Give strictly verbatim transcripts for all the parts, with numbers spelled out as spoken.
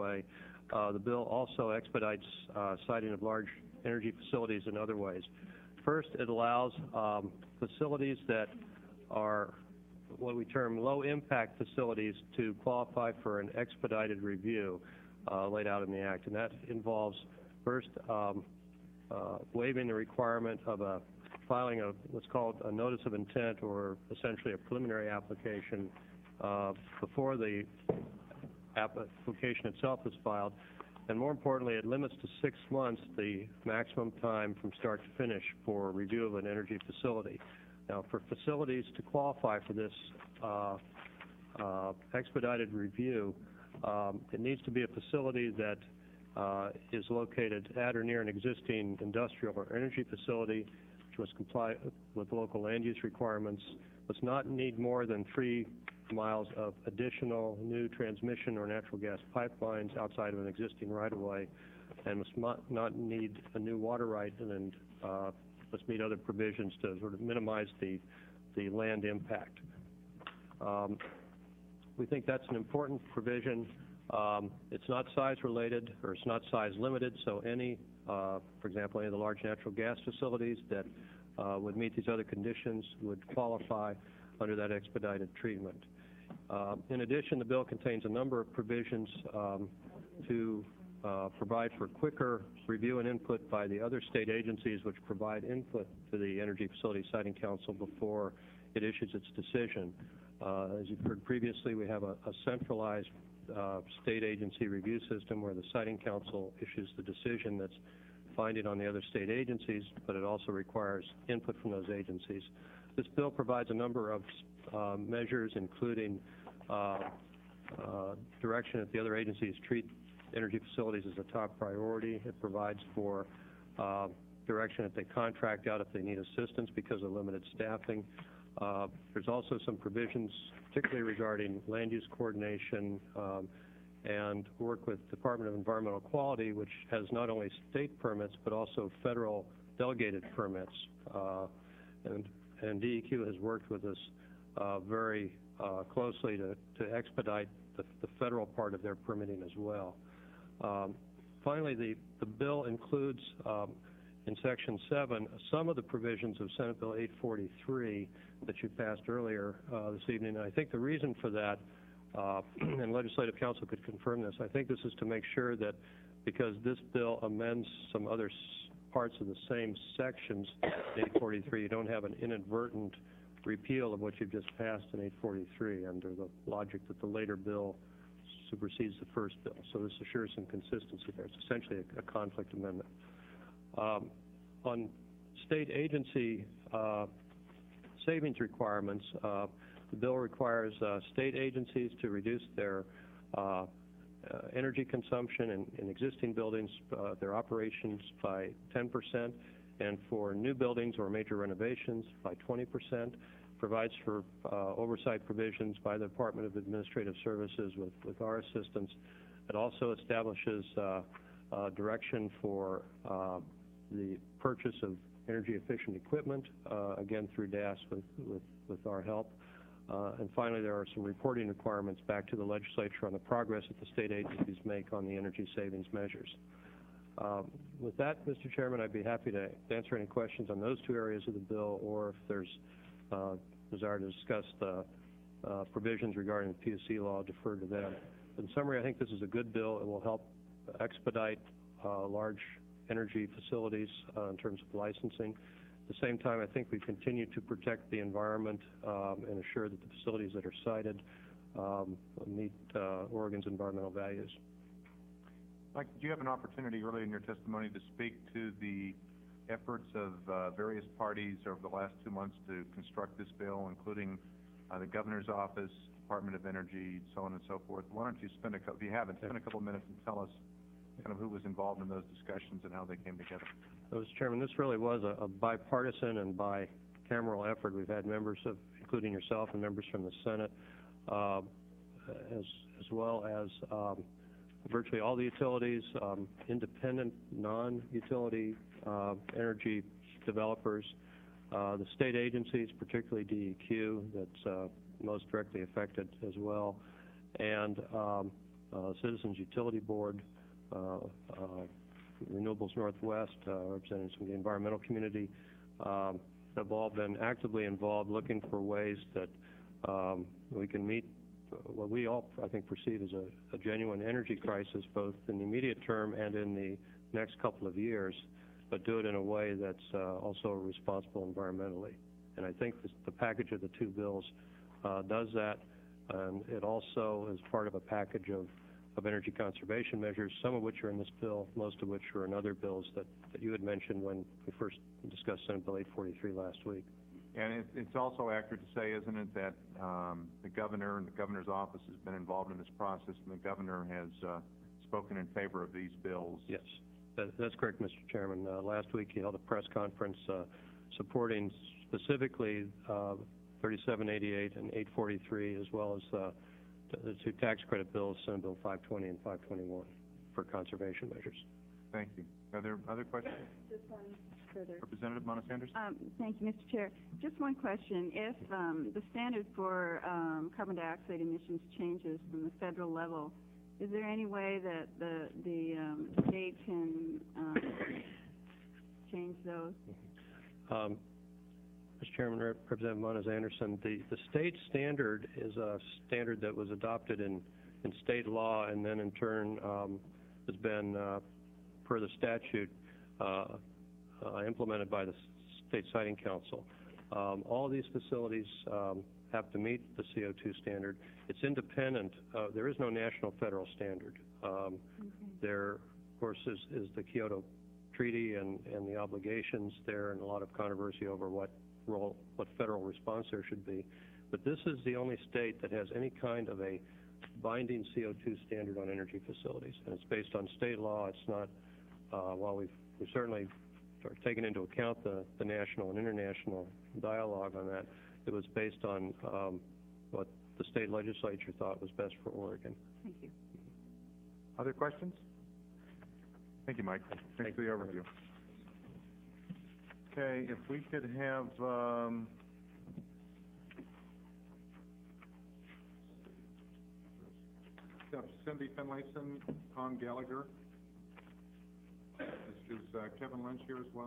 right-of-way. Uh, the bill also expedites uh, siting of large energy facilities in other ways. First, it allows um, facilities that are what we term low-impact facilities to qualify for an expedited review uh, laid out in the Act. And that involves, first, um, uh, waiving the requirement of a filing of what's called a notice of intent, or essentially a preliminary application, uh, before the application itself is filed. And more importantly, it limits to six months the maximum time from start to finish for review of an energy facility. Now, for facilities to qualify for this uh, uh, expedited review, um, it needs to be a facility that uh, is located at or near an existing industrial or energy facility, which must comply with local land use requirements, must not need more than three miles of additional new transmission or natural gas pipelines outside of an existing right-of-way, and must not, not need a new water right, and then uh, must meet other provisions to sort of minimize the, the land impact. Um, we think that's an important provision. Um, it's not size related, or it's not size limited, so any, uh, for example, any of the large natural gas facilities that uh, would meet these other conditions would qualify under that expedited treatment. Uh, in addition, the bill contains a number of provisions um, to uh, provide for quicker review and input by the other state agencies which provide input to the Energy Facility Siting Council before it issues its decision. Uh, as you've heard previously, we have a, a centralized uh, state agency review system where the Siting Council issues the decision that's binding on the other state agencies, but it also requires input from those agencies. This bill provides a number of uh, measures, including uh, uh, direction that the other agencies treat energy facilities as a top priority. It provides for uh, direction that they contract out if they need assistance because of limited staffing. Uh, there's also some provisions, particularly regarding land use coordination um, and work with Department of Environmental Quality, which has not only state permits but also federal delegated permits. Uh, and, and D E Q has worked with us uh, very uh, closely to, to expedite the, the federal part of their permitting as well. Um, finally, the, the bill includes um, in Section seven some of the provisions of Senate Bill eight forty-three that you passed earlier uh, this evening. And I think the reason for that, uh, and Legislative Counsel could confirm this, I think this is to make sure that because this bill amends some other parts of the same sections in eight forty-three, you don't have an inadvertent repeal of what you've just passed in eight forty-three under the logic that the later bill supersedes the first bill. So this assures some consistency there. It's essentially a, a conflict amendment. Um, on state agency uh, savings requirements, uh, the bill requires uh, state agencies to reduce their uh, uh, energy consumption in, in existing buildings, uh, their operations by ten percent, and for new buildings or major renovations by twenty percent. Provides for uh, oversight provisions by the Department of Administrative Services with, with our assistance. It also establishes uh, uh, direction for uh, the purchase of energy efficient equipment, uh, again through D A S with, with, with our help. Uh, and finally, there are some reporting requirements back to the legislature on the progress that the state agencies make on the energy savings measures. Um, with that, Mister Chairman, I'd be happy to answer any questions on those two areas of the bill, or if there's uh, desire to discuss the uh, provisions regarding the P U C law, defer to them. In summary, I think this is a good bill. It will help expedite uh, large energy facilities uh, in terms of licensing. At the same time, I think we continue to protect the environment um, and assure that the facilities that are cited um, meet uh, Oregon's environmental values. Mike, did you have an opportunity earlier in your testimony to speak to the efforts of uh, various parties over the last two months to construct this bill, including uh, the Governor's Office, Department of Energy, so on and so forth? Why don't you spend a couple, if you haven't, spend a couple of minutes and tell us kind of who was involved in those discussions and how they came together. So, Mister Chairman, this really was a, a bipartisan and bicameral effort. We've had members of, including yourself, and members from the Senate, uh, as, as well as um, virtually all the utilities, um, independent, non-utility uh, energy developers, uh, the state agencies, particularly D E Q, that's uh, most directly affected as well, and um, uh, Citizens Utility Board, uh, uh, Renewables Northwest, uh, representing some of the environmental community, um, have all been actively involved looking for ways that um, we can meet what we all, I think, perceive as a, a genuine energy crisis, both in the immediate term and in the next couple of years, but do it in a way that's uh, also responsible environmentally. And I think this, the package of the two bills uh, does that, and it also is part of a package of, of energy conservation measures, some of which are in this bill, most of which are in other bills that, that you had mentioned when we first discussed Senate Bill eight forty-three last week. And it, it's also accurate to say, isn't it, that um, the governor and the governor's office has been involved in this process, and the governor has uh, spoken in favor of these bills? Yes, that, that's correct, Mister Chairman. Uh, last week he held a press conference uh, supporting specifically uh, thirty-seven eighty-eight and eight forty-three, as well as uh, the two tax credit bills, Senate Bill five twenty and five twenty-one, for conservation measures. Thank you. Are there other questions? Just one further. Representative Monis-Anderson? Um, thank you, Mister Chair. Just one question. If um, the standard for um, carbon dioxide emissions changes from the federal level, is there any way that the, the um, state can um, change those? Um, Mister Chairman, Rep- Representative Monis-Anderson, the, the state standard is a standard that was adopted in, in state law and then in turn um, has been, uh, per the statute, uh, uh, implemented by the State Siting Council. Um, all of these facilities um, have to meet the C O two standard. It's independent. Uh, there is no national federal standard. Um, Okay. There, of course, is, is the Kyoto Treaty and, and the obligations there, and a lot of controversy over what role, what federal response there should be. But this is the only state that has any kind of a binding C O two standard on energy facilities, and it's based on state law. It's not, uh, while we've, we've certainly taken into account the, the national and international dialogue on that, it was based on um, what the state legislature thought was best for Oregon. Thank you. Other questions? Thank you, Mike. Thanks for the overview. Okay, if we could have, um, Cindy Finlayson, Tom Gallagher. Is uh, Kevin Lynch here as well?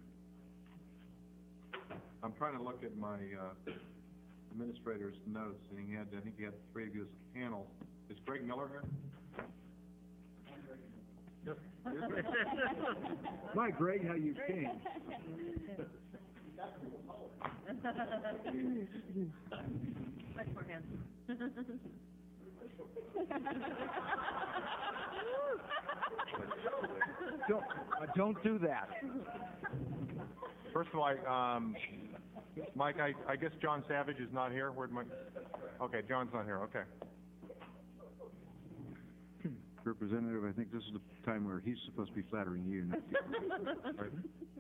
I'm trying to look at my uh, administrator's notes, and he had, I think he had three of you as a panel. Is Greg Miller here? My, Greg, how you've changed. Much more handsome. Don't, uh, don't do that. First of all, I, um, Mike, I, I guess John Savage is not here. Where'd Mike? Okay, John's not here. Okay. Representative, I think this is the time where he's supposed to be flattering you, not you. Right.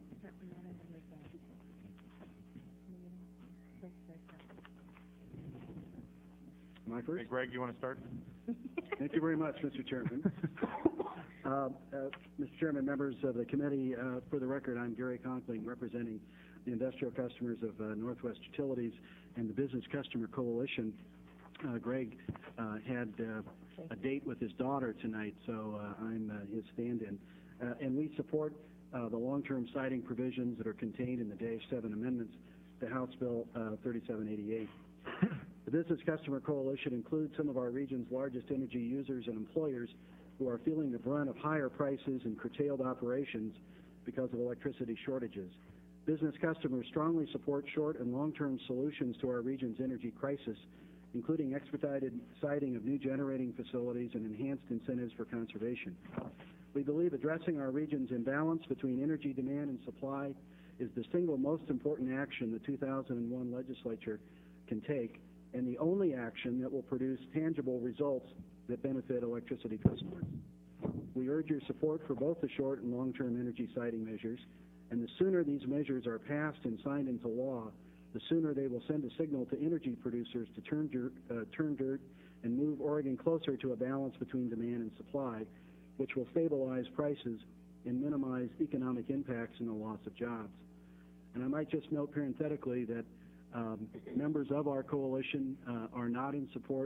Am I first? Hey, Greg, you want to start? Thank you very much, Mister Chairman. uh, uh, Mister Chairman, members of the committee, uh, for the record, I'm Gary Conkling, representing the industrial customers of uh, Northwest Utilities and the Business Customer Coalition. Uh, Greg uh, had uh, a date with his daughter tonight, so uh, I'm uh, his stand-in. Uh, and we support uh, the long-term siting provisions that are contained in the Dash seven amendments to House Bill uh, thirty-seven eighty-eight. The Business Customer Coalition includes some of our region's largest energy users and employers who are feeling the brunt of higher prices and curtailed operations because of electricity shortages. Business customers strongly support short and long-term solutions to our region's energy crisis, including expedited siting of new generating facilities and enhanced incentives for conservation. We believe addressing our region's imbalance between energy demand and supply is the single most important action the two thousand one legislature can take, and the only action that will produce tangible results that benefit electricity customers. We urge your support for both the short and long-term energy siting measures, and the sooner these measures are passed and signed into law, the sooner they will send a signal to energy producers to turn dirt, uh, turn dirt and move Oregon closer to a balance between demand and supply, which will stabilize prices and minimize economic impacts and the loss of jobs. And I might just note parenthetically that um, members of our coalition uh, are not in support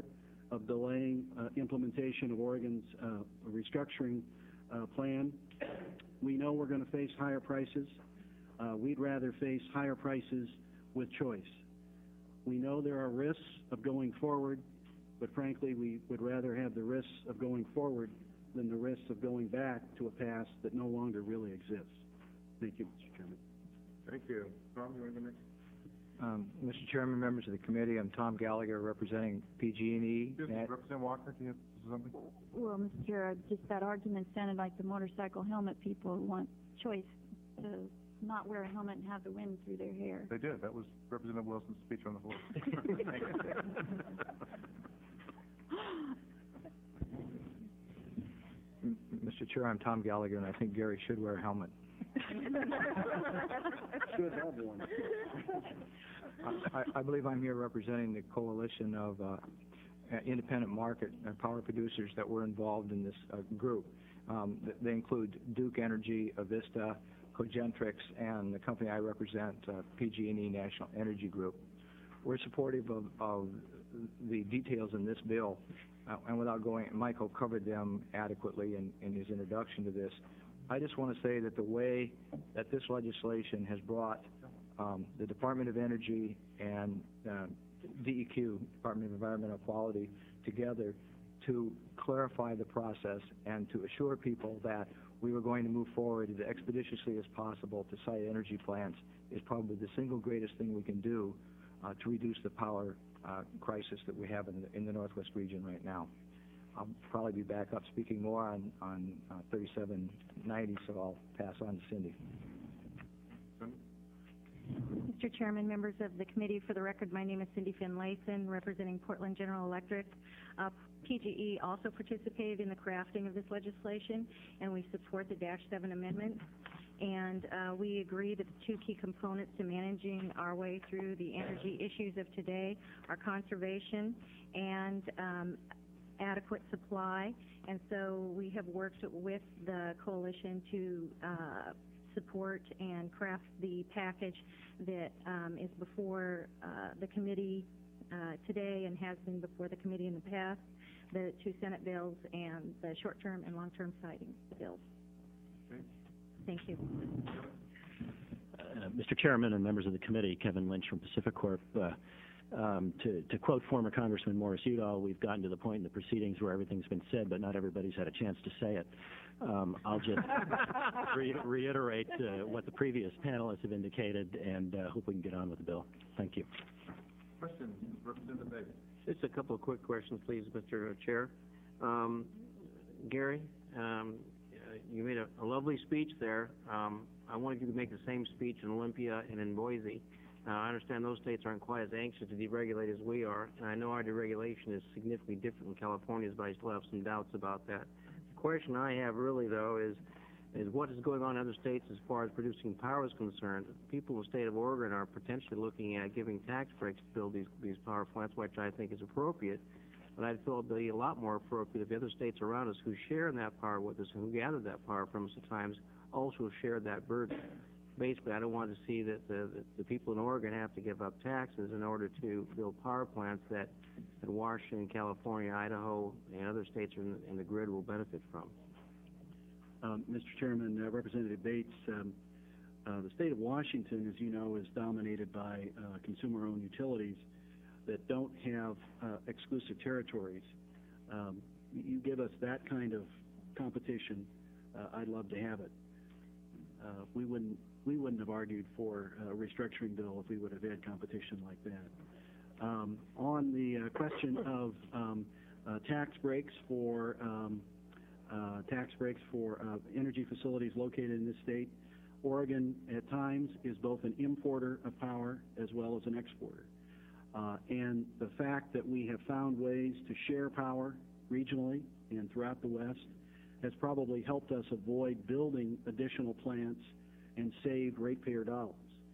of delaying uh, implementation of Oregon's uh, restructuring uh, plan. We know we're going to face higher prices. Uh, we'd rather face higher prices with choice. We know there are risks of going forward, but frankly, we would rather have the risks of going forward than the risks of going back to a past that no longer really exists. Thank you, Mister Chairman. Thank you. Tom, you want to go next? Um, Mister Chairman, members of the committee, I'm Tom Gallagher representing P G and E. Excuse me, Representative Walker, do you have something? Well, Mister Chair, just that argument sounded like the motorcycle helmet people want choice to not wear a helmet and have the wind through their hair. They did. That was Representative Wilson's speech on the floor. Thank you. M- Mister Chair, I'm Tom Gallagher, and I think Gary should wear a helmet. Should have one. I, I believe I'm here representing the coalition of uh, uh, independent market and power producers that were involved in this uh, group. Um, th- they include Duke Energy, Avista, Cogentrix, and the company I represent, uh, P G and E National Energy Group. We're supportive of, of the details in this bill, uh, and without going, Michael covered them adequately in, in his introduction to this. I just want to say that the way that this legislation has brought um, the Department of Energy and uh, D E Q, Department of Environmental Quality, together to clarify the process and to assure people that we were going to move forward as expeditiously as possible to site energy plants is probably the single greatest thing we can do uh, to reduce the power uh, crisis that we have in the, in the Northwest region right now. I'll probably be back up speaking more on, on uh, thirty-seven ninety, so I'll pass on to Cindy. Mister Chairman, members of the committee, for the record, my name is Cindy Finlayson, representing Portland General Electric. Uh, P G E also participated in the crafting of this legislation, and we support the Dash seven Amendment. And uh, we agree that the two key components to managing our way through the energy issues of today are conservation and um, adequate supply. And so we have worked with the coalition to uh, support and craft the package that um, is before uh, the committee uh, today and has been before the committee in the past, the two Senate bills and the short-term and long-term siting bills. Okay. Thank you. Uh, Mister Chairman and members of the committee, Kevin Lynch from Pacific Corp. Uh, um, to, to quote former Congressman Morris Udall, we've gotten to the point in the proceedings where everything's been said, but not everybody's had a chance to say it. Um, I'll just re reiterate uh, what the previous panelists have indicated and uh, hope we can get on with the bill. Thank you. Question, Representative Davis. Just a couple of quick questions, please, Mister Chair. Um, Gary, um, you made a, a lovely speech there. Um, I wanted you to make the same speech in Olympia and in Boise. Uh, I understand those states aren't quite as anxious to deregulate as we are, and I know our deregulation is significantly different than California's, but I still have some doubts about that. The question I have really, though, is is what is going on in other states as far as producing power is concerned. People in the state of Oregon are potentially looking at giving tax breaks to build these, these power plants, which I think is appropriate. But I feel it would be a lot more appropriate if the other states around us who share in that power with us and who gather that power from us at times also share that burden. Basically, I don't want to see that the, the, the people in Oregon have to give up taxes in order to build power plants that, that Washington, California, Idaho, and other states in the, in the grid will benefit from. Um, Mister Chairman, uh, Representative Bates, um, uh, the state of Washington, as you know, is dominated by uh, consumer-owned utilities that don't have uh, exclusive territories. Um, you give us that kind of competition, uh, I'd love to have it. Uh, we wouldn't we wouldn't have argued for a restructuring bill if we would have had competition like that. Um, on the uh, question of um, uh, tax breaks for um, uh, tax breaks for uh, energy facilities located in this state, Oregon at times is both an importer of power as well as an exporter. Uh, and the fact that we have found ways to share power regionally and throughout the West has probably helped us avoid building additional plants and save ratepayer dollars.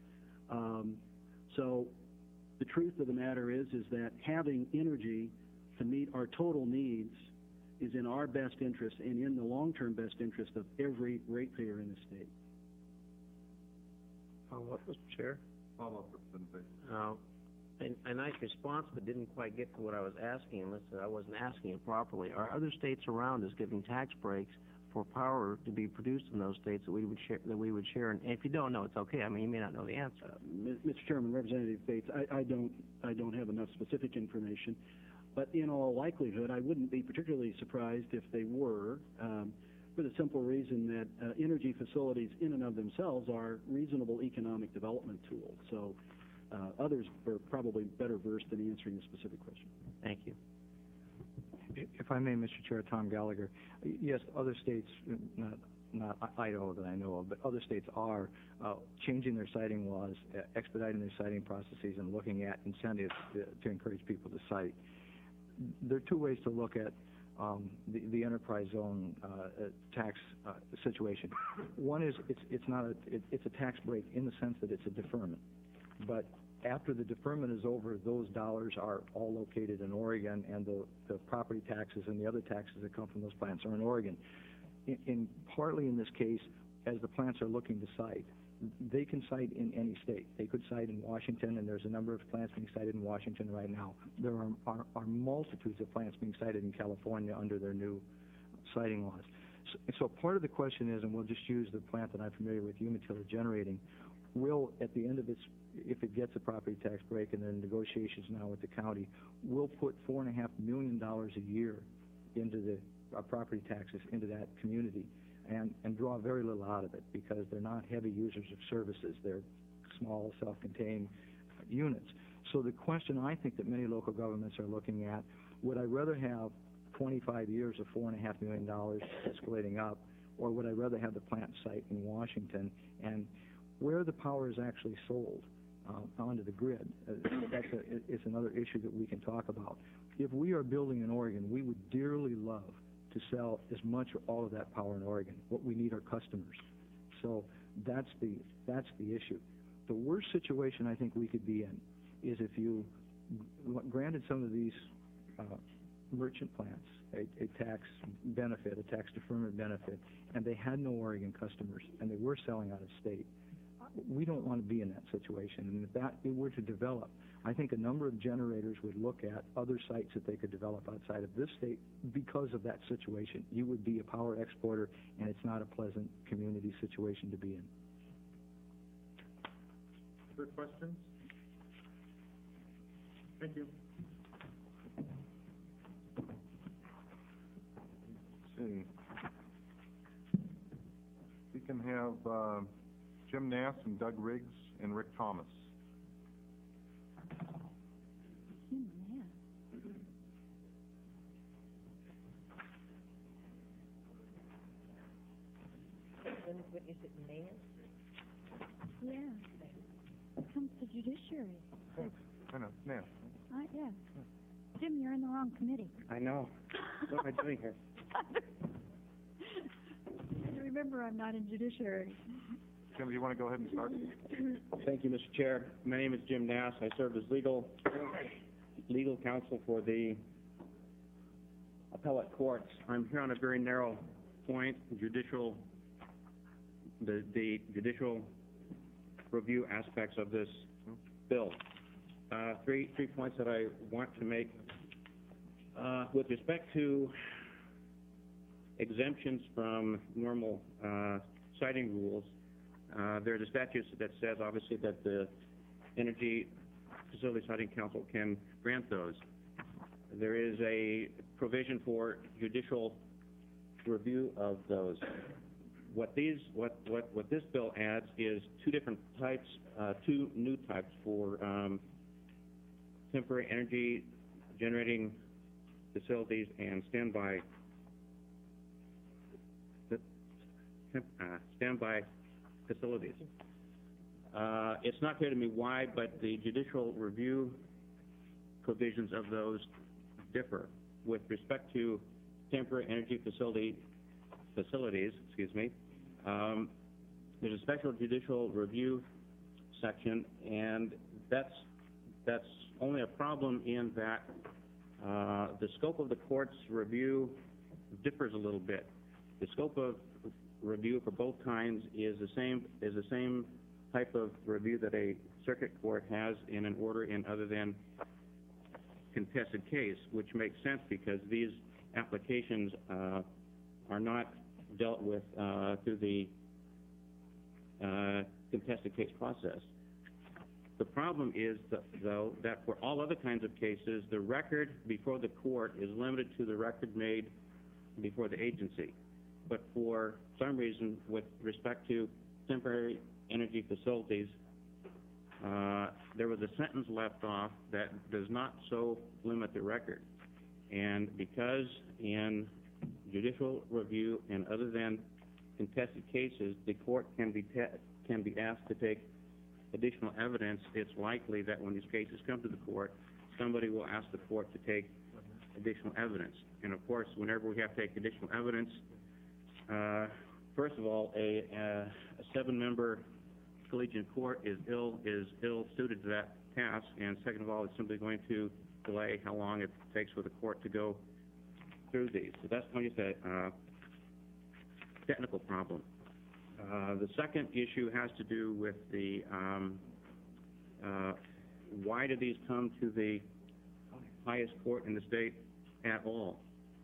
Um, so the truth of the matter is, is that having energy to meet our total needs is in our best interest and in the long-term best interest of every ratepayer in the state. Follow up, Mister Chair. Follow up, Representative Davis. Uh, a, a nice response, but didn't quite get to what I was asking, unless I wasn't asking it properly. Are other states around us giving tax breaks for power to be produced in those states that we would share, that we would share? And if you don't know, it's okay. I mean, you may not know the answer. Uh, Mister Chairman, Representative Bates, I, I don't, I don't have enough specific information, but in all likelihood, I wouldn't be particularly surprised if they were, um, for the simple reason that uh, energy facilities in and of themselves are reasonable economic development tools. So uh, others are probably better versed in answering the specific question. Thank you. If I may, Mister Chair, Tom Gallagher, yes, other states, not, not Idaho that I know of, but other states are uh, changing their siting laws, uh, expediting their siting processes, and looking at incentives to, to encourage people to site. There are two ways to look at um, the, the enterprise zone uh, uh, tax uh, situation. One is it's, it's not a, it, it's a tax break in the sense that it's a deferment, but after the deferment is over, those dollars are all located in Oregon, and the, the property taxes and the other taxes that come from those plants are in Oregon. In, in partly in this case, as the plants are looking to site, they can site in any state. They could site in Washington, and there's a number of plants being sited in Washington right now. There are, are, are multitudes of plants being sited in California under their new siting laws. So, so part of the question is, and we'll just use the plant that I'm familiar with, Umatilla Generating, will, at the end of its, if it gets a property tax break and then negotiations now with the county, will put four and a half million dollars a year into the uh, property taxes into that community, and, and draw very little out of it because they're not heavy users of services. They're small, self-contained units. So the question I think that many local governments are looking at, would I rather have twenty-five years of four and a half million dollars escalating up, or would I rather have the plant site in Washington? And where the power is actually sold uh, onto the grid, uh, that's a, it's another issue that we can talk about. If we are building in Oregon, we would dearly love to sell as much or all of that power in Oregon. What we need are customers. So that's the, that's the issue. The worst situation I think we could be in is if you granted some of these uh, merchant plants a, a tax benefit, a tax deferment benefit, and they had no Oregon customers, and they were selling out of state. We don't want to be in that situation, and if that it were to develop, I think a number of generators would look at other sites that they could develop outside of this state because of that situation. You would be a power exporter, and it's not a pleasant community situation to be in. Other questions? Thank you. Let's see. We can have uh, Jim Nass and Doug Riggs and Rick Thomas. What is it, Nan? Yeah. Comes to judiciary. I know, Nass. Uh, yeah. Jim, you're in the wrong committee. I know. What am I doing here? Remember, I'm not in judiciary. Jim, do you want to go ahead and start? Thank you, Mister Chair. My name is Jim Nass. I serve as legal legal counsel for the appellate courts. I'm here on a very narrow point, judicial, the, the judicial review aspects of this bill. Uh, three, three points that I want to make. Uh, with respect to exemptions from normal uh, siting rules, uh, there's a statute that says, obviously, that the Energy Facility Siting Council can grant those. There is a provision for judicial review of those. What these, what, what, what this bill adds is two different types, uh, two new types for um, temporary energy generating facilities and standby uh, standby facilities. Uh, it's not clear to me why, but the judicial review provisions of those differ. With respect to temporary energy facility facilities, excuse me, um, there's a special judicial review section, and that's that's only a problem in that uh, the scope of the court's review differs a little bit. The scope of review for both kinds is the same is the same type of review that a circuit court has in an order in other than contested case, which makes sense because these applications uh, are not dealt with uh, through the uh, contested case process. The problem is, that, though, that for all other kinds of cases, the record before the court is limited to the record made before the agency. But for some reason, with respect to temporary energy facilities, uh, there was a sentence left off that does not so limit the record. And because in judicial review and other than contested cases, the court can be, te can be asked to take additional evidence, it's likely that when these cases come to the court, somebody will ask the court to take additional evidence. And of course, whenever we have to take additional evidence, uh, first of all, a, uh, a seven-member collegiate court is ill is ill suited to that task, and second of all, it's simply going to delay how long it takes for the court to go through these. So that's going to say uh, technical problem. Uh, the second issue has to do with the um, uh, why do these come to the highest court in the state at all?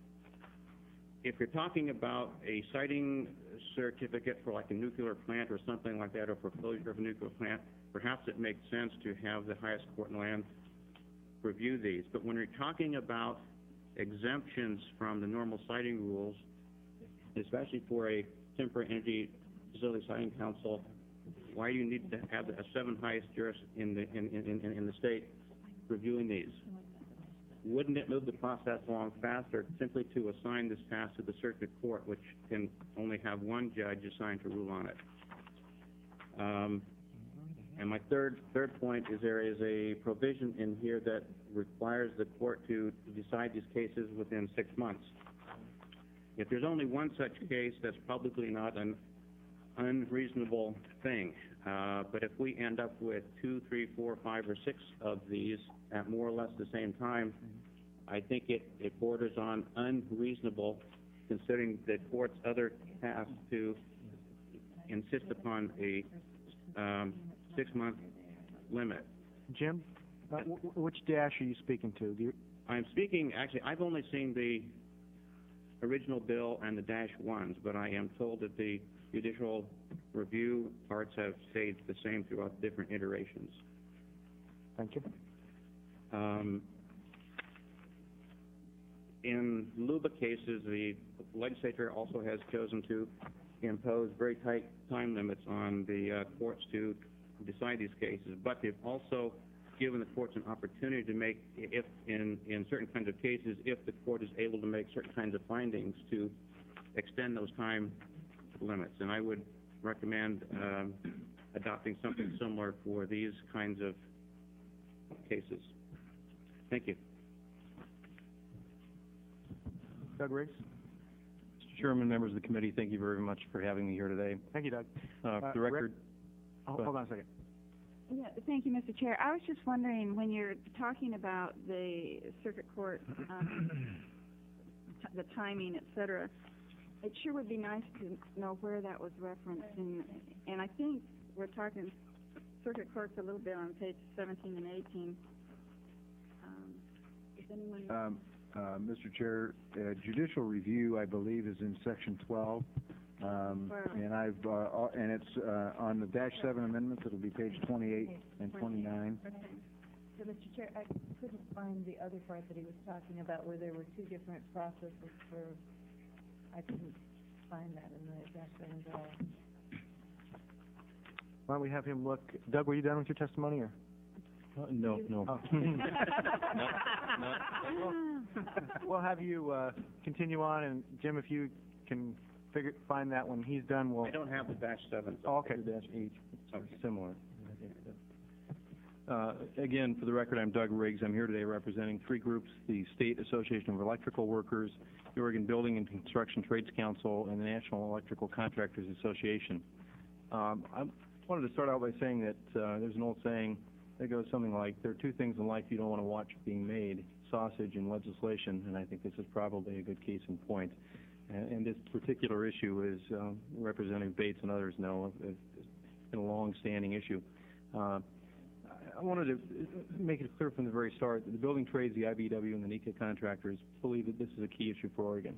If you're talking about a siting certificate for like a nuclear plant or something like that, or for closure of a nuclear plant, perhaps it makes sense to have the highest court in the land review these. But when you're talking about exemptions from the normal siting rules, especially for a temporary energy facility siting council, why do you need to have a seven highest jurist in the in, in, in, in the state reviewing these? Wouldn't it move the process along faster simply to assign this task to the circuit court, which can only have one judge assigned to rule on it? Um, and my third third point is there is a provision in here that requires the court to decide these cases within six months. If there's only one such case, that's probably not an unreasonable thing. Uh, but if we end up with two, three, four, five, or six of these at more or less the same time, I think it, it borders on unreasonable, considering the court's other task to insist upon a um, six-month limit. Jim, uh, w which dash are you speaking to? Do you I'm speaking, actually, I've only seen the original bill and the dash ones, but I am told that the judicial review parts have stayed the same throughout different iterations. Thank you. Um, in LUBA cases, the legislature also has chosen to impose very tight time limits on the uh, courts to decide these cases, but they've also given the courts an opportunity to make, if in, in certain kinds of cases, if the court is able to make certain kinds of findings, to extend those time limits. And I would recommend um, adopting something similar for these kinds of cases. Thank you. Doug Riggs? Mister Chairman, members of the committee, thank you very much for having me here today. Thank you, Doug. Uh, for the Rick? record, Oh, hold on a second. Yeah, thank you, Mister Chair. I was just wondering, when you're talking about the circuit court, um, t the timing, et cetera, it sure would be nice to know where that was referenced. And, and I think we're talking circuit courts a little bit on page seventeen and eighteen. Um, does anyone know? Um, uh, Mister Chair, uh, judicial review, I believe, is in section twelve. Um, and I've, uh, all- and it's, uh, on the dash seven amendments, it'll be page twenty-eight and twenty-nine. So, Mister Chair, I couldn't find the other part that he was talking about where there were two different processes for, I couldn't find that in the dash seven at all. Why don't we have him look? Doug, were you done with your testimony, or? uh, no, no. Oh. We'll- We'll have you uh, continue on, and Jim, if you can figure, find that when he's done, we'll... I don't have the dash seven. Oh, okay. Dash eight, Okay. similar. Uh, again, for the record, I'm Doug Riggs. I'm here today representing three groups: the State Association of Electrical Workers, the Oregon Building and Construction Trades Council, and the National Electrical Contractors Association. Um, I wanted to start out by saying that uh, there's an old saying that goes something like, there are two things in life you don't want to watch being made, sausage and legislation, and I think this is probably a good case in point. And, and this particular issue is, um, Representative Bates and others know, is been a long-standing issue. Uh, I wanted to make it clear from the very start that the building trades, the I B E W, and the NECA contractors believe that this is a key issue for Oregon.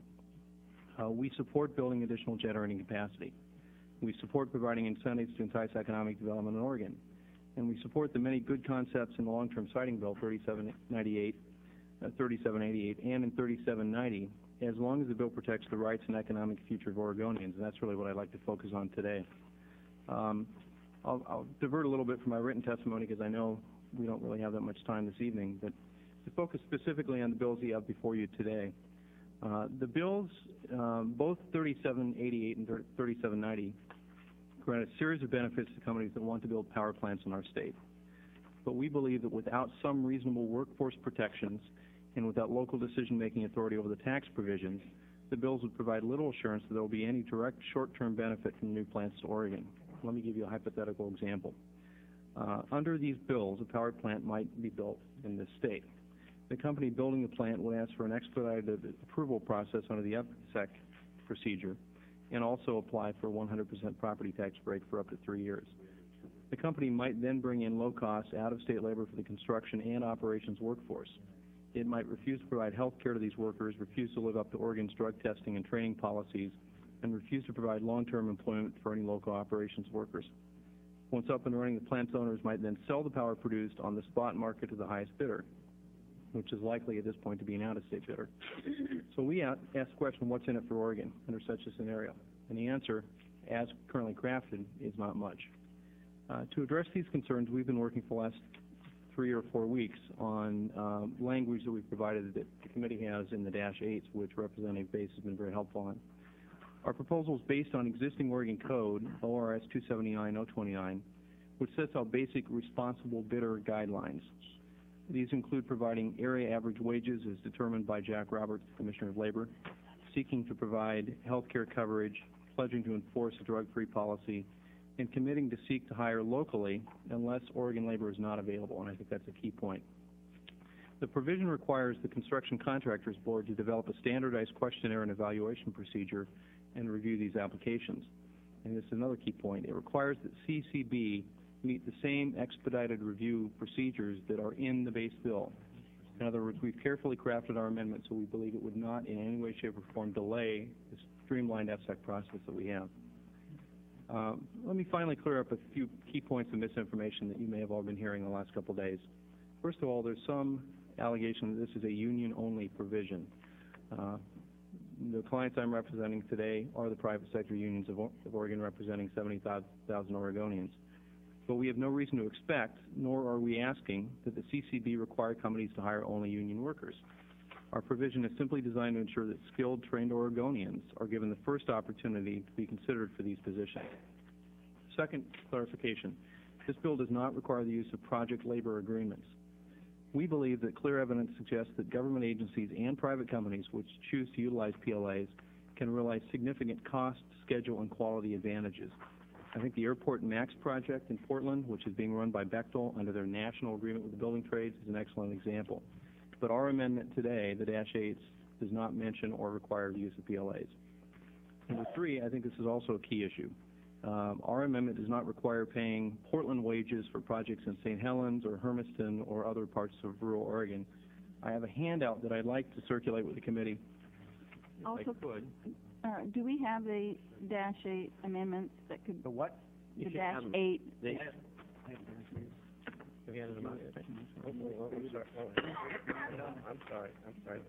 Uh, we support building additional generating capacity. We support providing incentives to entice economic development in Oregon. And we support the many good concepts in the long-term siting bill, thirty-seven ninety-eight, uh, thirty-seven eighty-eight, and in thirty-seven ninety, as long as the bill protects the rights and economic future of Oregonians. And that's really what I'd like to focus on today. Um, I'll, I'll divert a little bit from my written testimony because I know we don't really have that much time this evening, but to focus specifically on the bills you have before you today. Uh, the bills, um, both thirty-seven eighty-eight and thirty-seven ninety, grant a series of benefits to companies that want to build power plants in our state. But we believe that without some reasonable workforce protections and without local decision-making authority over the tax provisions, the bills would provide little assurance that there will be any direct short-term benefit from new plants to Oregon. Let me give you a hypothetical example. Uh, under these bills, a power plant might be built in this state. The company building the plant would ask for an expedited approval process under the E P S E C procedure and also apply for a one hundred percent property tax break for up to three years. The company might then bring in low-cost, out-of-state labor for the construction and operations workforce. It might refuse to provide health care to these workers, refuse to live up to Oregon's drug testing and training policies, and refuse to provide long-term employment for any local operations workers. Once up and running, the plant's owners might then sell the power produced on the spot market to the highest bidder, which is likely at this point to be an out-of-state bidder. So we ask the question, what's in it for Oregon under such a scenario? And the answer, as currently crafted, is not much. Uh, to address these concerns, we've been working for the last three or four weeks on uh, language that we've provided that the committee has in the dash eights, which Representative Bates has been very helpful on. Our proposal is based on existing Oregon Code, O R S two seventy-nine oh twenty-nine, which sets out basic responsible bidder guidelines. These include providing area average wages as determined by Jack Roberts, Commissioner of Labor, seeking to provide health care coverage, pledging to enforce a drug-free policy, and committing to seek to hire locally unless Oregon labor is not available, and I think that's a key point. The provision requires the Construction Contractors Board to develop a standardized questionnaire and evaluation procedure and review these applications. And this is another key point. It requires that C C B meet the same expedited review procedures that are in the base bill. In other words, we've carefully crafted our amendment so we believe it would not in any way, shape, or form delay the streamlined F S E C process that we have. Um, let me finally clear up a few key points of misinformation that you may have all been hearing the last couple of days. First of all, there's some allegation that this is a union-only provision. Uh, the clients I'm representing today are the private sector unions of, of Oregon, representing seventy thousand Oregonians. But we have no reason to expect, nor are we asking, that the C C B require companies to hire only union workers. Our provision is simply designed to ensure that skilled, trained Oregonians are given the first opportunity to be considered for these positions. Second clarification, this bill does not require the use of project labor agreements. We believe that clear evidence suggests that government agencies and private companies which choose to utilize P L As can realize significant cost, schedule, and quality advantages. I think the Airport Max project in Portland, which is being run by Bechtel under their national agreement with the building trades, is an excellent example. But our amendment today, the dash eights, does not mention or require the use of P L As. Number three, I think this is also a key issue. Um, our amendment does not require paying Portland wages for projects in Saint Helens or Hermiston or other parts of rural Oregon. I have a handout that I'd like to circulate with the committee, if Also, I could. Uh, do we have the dash eight amendments that could? The what? The You should dash have them. eight. They have, have you had it about it? Oh, oh, I'm sorry. Oh, I'm sorry, I'm sorry.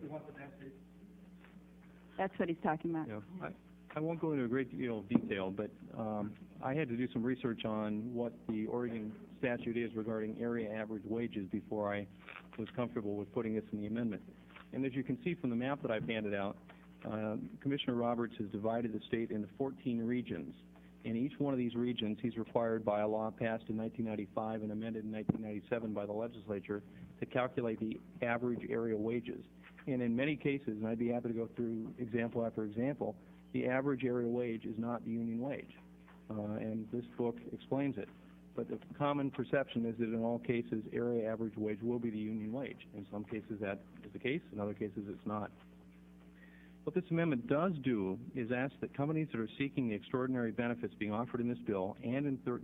That's what he's talking about. Yeah, I, I won't go into a great deal of detail, but um, I had to do some research on what the Oregon statute is regarding area average wages before I was comfortable with putting this in the amendment. And as you can see from the map that I've handed out, uh, Commissioner Roberts has divided the state into fourteen regions. In each one of these regions, he's required by a law passed in nineteen ninety-five and amended in nineteen ninety-seven by the legislature to calculate the average area wages. And in many cases, and I'd be happy to go through example after example, the average area wage is not the union wage. Uh, and this book explains it. But the common perception is that in all cases, area average wage will be the union wage. In some cases, that is the case. In other cases, it's not. What this amendment does do is ask that companies that are seeking the extraordinary benefits being offered in this bill and in, thir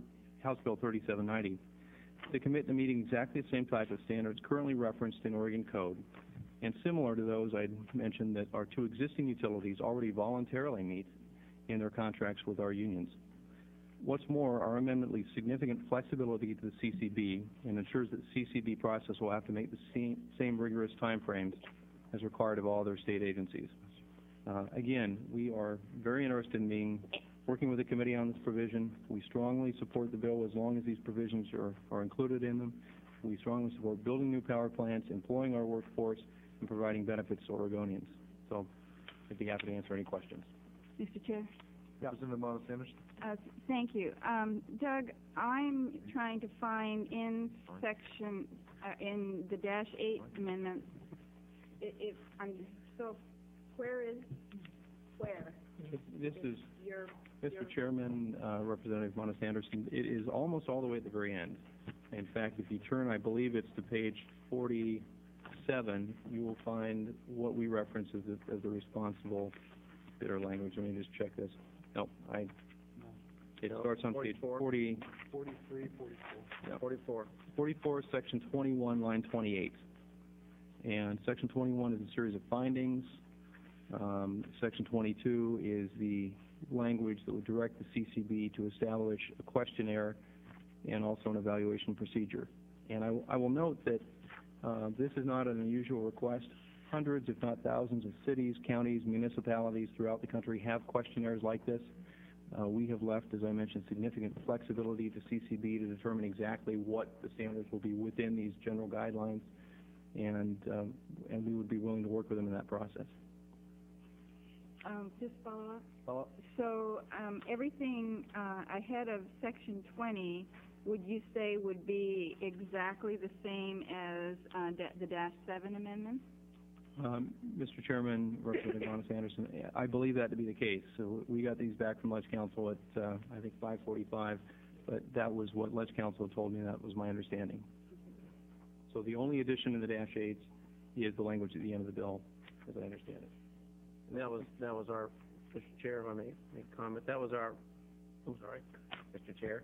House Bill thirty-seven ninety, to commit to meeting exactly the same type of standards currently referenced in Oregon Code, and similar to those I mentioned that our two existing utilities already voluntarily meet in their contracts with our unions. What's more, our amendment leaves significant flexibility to the C C B and ensures that the C C B process will have to make the same, same rigorous timeframes as required of all other state agencies. Uh, again, we are very interested in being, working with the committee on this provision. We strongly support the bill as long as these provisions are, are included in them. We strongly support building new power plants, employing our workforce, and providing benefits to Oregonians. So I'd be happy to answer any questions. Mister Chair? Representative Monos-Anderson? Uh, Thank you. Um, Doug, I'm trying to find in section, uh, in the dash eight amendments, i- if, I'm, so where is, where? This is, Your, Mister Chairman, uh, Representative Monos-Anderson, it is almost all the way at the very end. In fact, if you turn, I believe it's to page forty-seven, you will find what we reference as the, as the responsible bidder language. Let me just check this. No, I, it No, starts on page forty-four. forty. Forty-three, forty-four. Yeah. Forty-four. forty-four, section twenty-one, line twenty-eight. And section twenty-one is a series of findings. Um, section twenty-two is the language that would direct the C C B to establish a questionnaire and also an evaluation procedure. And I, I will note that uh, this is not an unusual request. Hundreds, if not thousands, of cities, counties, municipalities throughout the country have questionnaires like this. Uh, we have left, as I mentioned, significant flexibility to C C B to determine exactly what the standards will be within these general guidelines, and um, and we would be willing to work with them in that process. Um, just follow up? Follow up? So, um, everything, uh, ahead of section twenty, would you say would be exactly the same as, uh, da- the dash seven amendments? Um, Mister Chairman, Representative Monos-Anderson, I believe that to be the case. So we got these back from Ledge Council at, uh, I think, five forty-five, but that was what Ledge Council told me. That was my understanding. So the only addition in the dash eights is the language at the end of the bill, as I understand it. And that was, that was our, Mister Chair, if I may make a comment, that was our, I'm sorry, Mister Chair.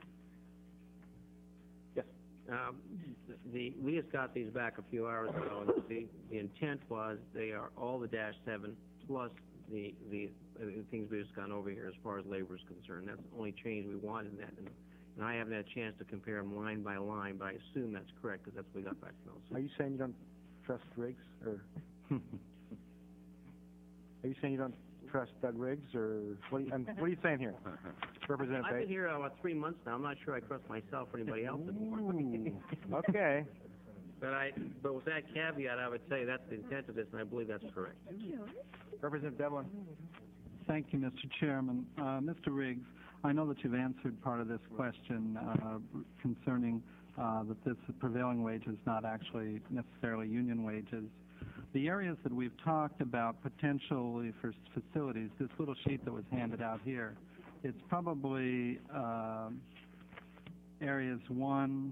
Yes. Um, the, we just got these back a few hours ago, and the, the intent was they are all the dash seven plus the, the, the things we've just gone over here as far as labor is concerned. That's the only change we wanted in that, and, and I haven't had a chance to compare them line by line, but I assume that's correct, because that's what we got back from those. Are you saying you don't trust Riggs, or? Are you saying you don't trust Doug Riggs, or what are you, um, what are you saying here? Representative I've been Pate? here about three months now. I'm not sure I trust myself or anybody else anymore. Ooh, okay. But I, but with that caveat, I would say that's the intent of this, and I believe that's correct. Representative Devlin? Thank you, Mister Chairman. Uh, Mister Riggs, I know that you've answered part of this question uh, concerning uh, that this prevailing wage is not actually necessarily union wages. The areas that we've talked about potentially for facilities, this little sheet that was handed out here, it's probably uh, areas one,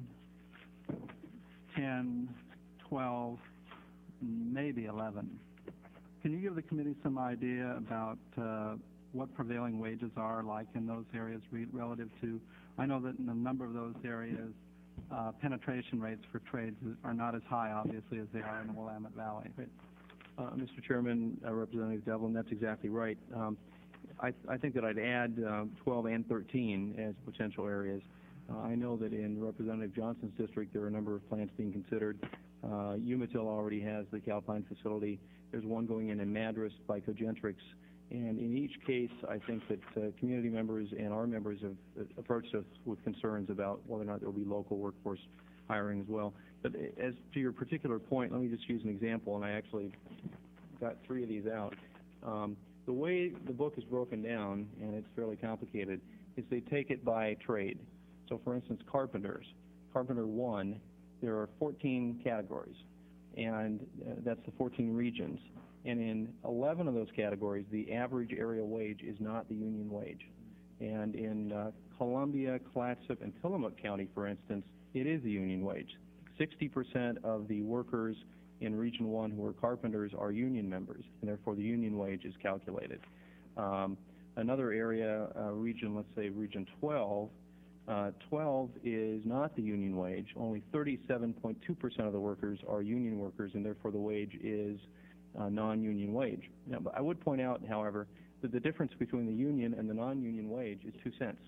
ten, twelve, maybe eleven. Can you give the committee some idea about uh, what prevailing wages are like in those areas re relative to, I know that in a number of those areas, uh, penetration rates for trades are not as high, obviously, as they are in the Willamette Valley. Right. Uh, Mister Chairman, uh, Representative Devlin, that's exactly right. Um, I, I think that I'd add uh, twelve and thirteen as potential areas. Uh, I know that in Representative Johnson's district, there are a number of plants being considered. Uh, Umatil already has the Calpine facility. There's one going in in Madras by Cogentrix. And in each case, I think that uh, community members and our members have uh, approached us with concerns about whether or not there will be local workforce hiring as well. But as to your particular point, let me just use an example, and I actually got three of these out. Um, the way the book is broken down, and it's fairly complicated, is they take it by trade. So, for instance, carpenters. Carpenter one, there are fourteen categories, and uh, that's the fourteen regions. And in eleven of those categories, the average area wage is not the union wage. And in uh, Columbia, Clatsop, and Tillamook County, for instance, it is the union wage. sixty percent of the workers in Region one who are carpenters are union members, and therefore the union wage is calculated. Um, another area, uh, region, let's say Region twelve, Uh, twelve is not the union wage. Only thirty-seven point two percent of the workers are union workers, and therefore the wage is uh, non-union wage. Now, but I would point out, however, that the difference between the union and the non-union wage is two cents.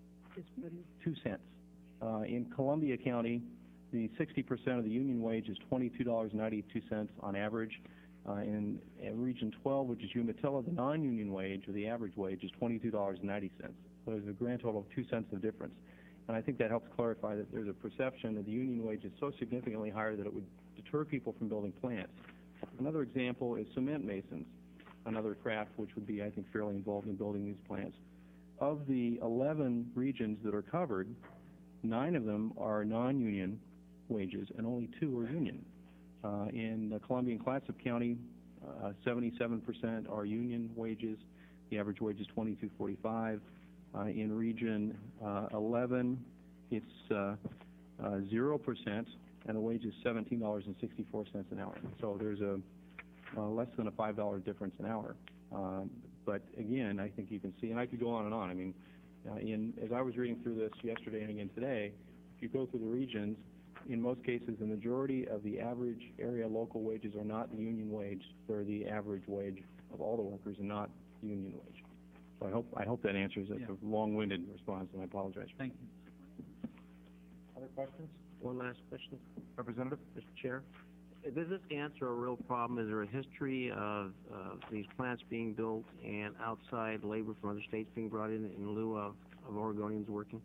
Two cents. Uh, in Columbia County, the sixty percent of the union wage is twenty-two dollars and ninety-two cents on average. Uh, in, in Region twelve, which is Umatilla, the non-union wage, or the average wage, is twenty-two dollars and ninety cents. So there's a grand total of two cents of difference. And I think that helps clarify that there's a perception that the union wage is so significantly higher that it would deter people from building plants. Another example is cement masons, another craft which would be, I think, fairly involved in building these plants. Of the eleven regions that are covered, nine of them are non-union wages, and only two are union. Uh, in uh, Columbia and Clatsop County, uh, seventy-seven percent are union wages. The average wage is twenty-two forty-five. Uh, in Region uh, eleven, it's uh, uh, zero percent, and the wage is seventeen dollars and sixty-four cents an hour. So there's a uh, less than a five dollar difference an hour. Um, but again, I think you can see, and I could go on and on. I mean, uh, in as I was reading through this yesterday and again today, if you go through the regions, in most cases, the majority of the average area local wages are not the union wage. They're the average wage of all the workers and not the union wage. So I hope I hope that answers it. It's a long-winded response, and I apologize. Thank you. Other questions? One last question, Representative? Mister Chair. Does this answer a real problem? Is there a history of uh, these plants being built and outside labor from other states being brought in in lieu of, of Oregonians working?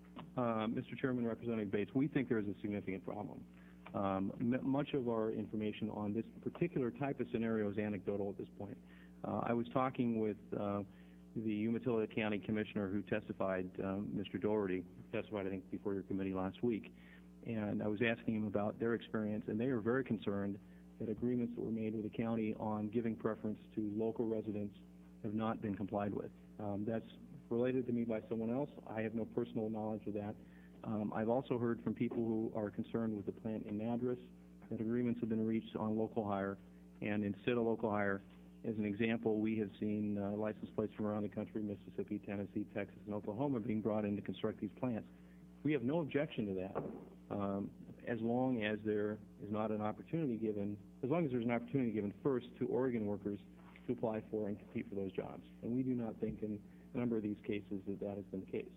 Uh, Mister Chairman, Representative Bates, we think there is a significant problem. Um, m much of our information on this particular type of scenario is anecdotal at this point. Uh, I was talking with uh, the Umatilla County Commissioner who testified, um, Mister Doherty, testified, I think, before your committee last week, and I was asking him about their experience, and they are very concerned that agreements that were made with the county on giving preference to local residents have not been complied with. Um, that's related to me by someone else. I have no personal knowledge of that. Um, I've also heard from people who are concerned with the plant in Madras that agreements have been reached on local hire, and instead of local hire, as an example, we have seen uh, license plates from around the country, Mississippi, Tennessee, Texas, and Oklahoma, being brought in to construct these plants. We have no objection to that, um, as long as there is not an opportunity given, as long as there's an opportunity given first to Oregon workers to apply for and compete for those jobs. And we do not think in a number of these cases that that has been the case.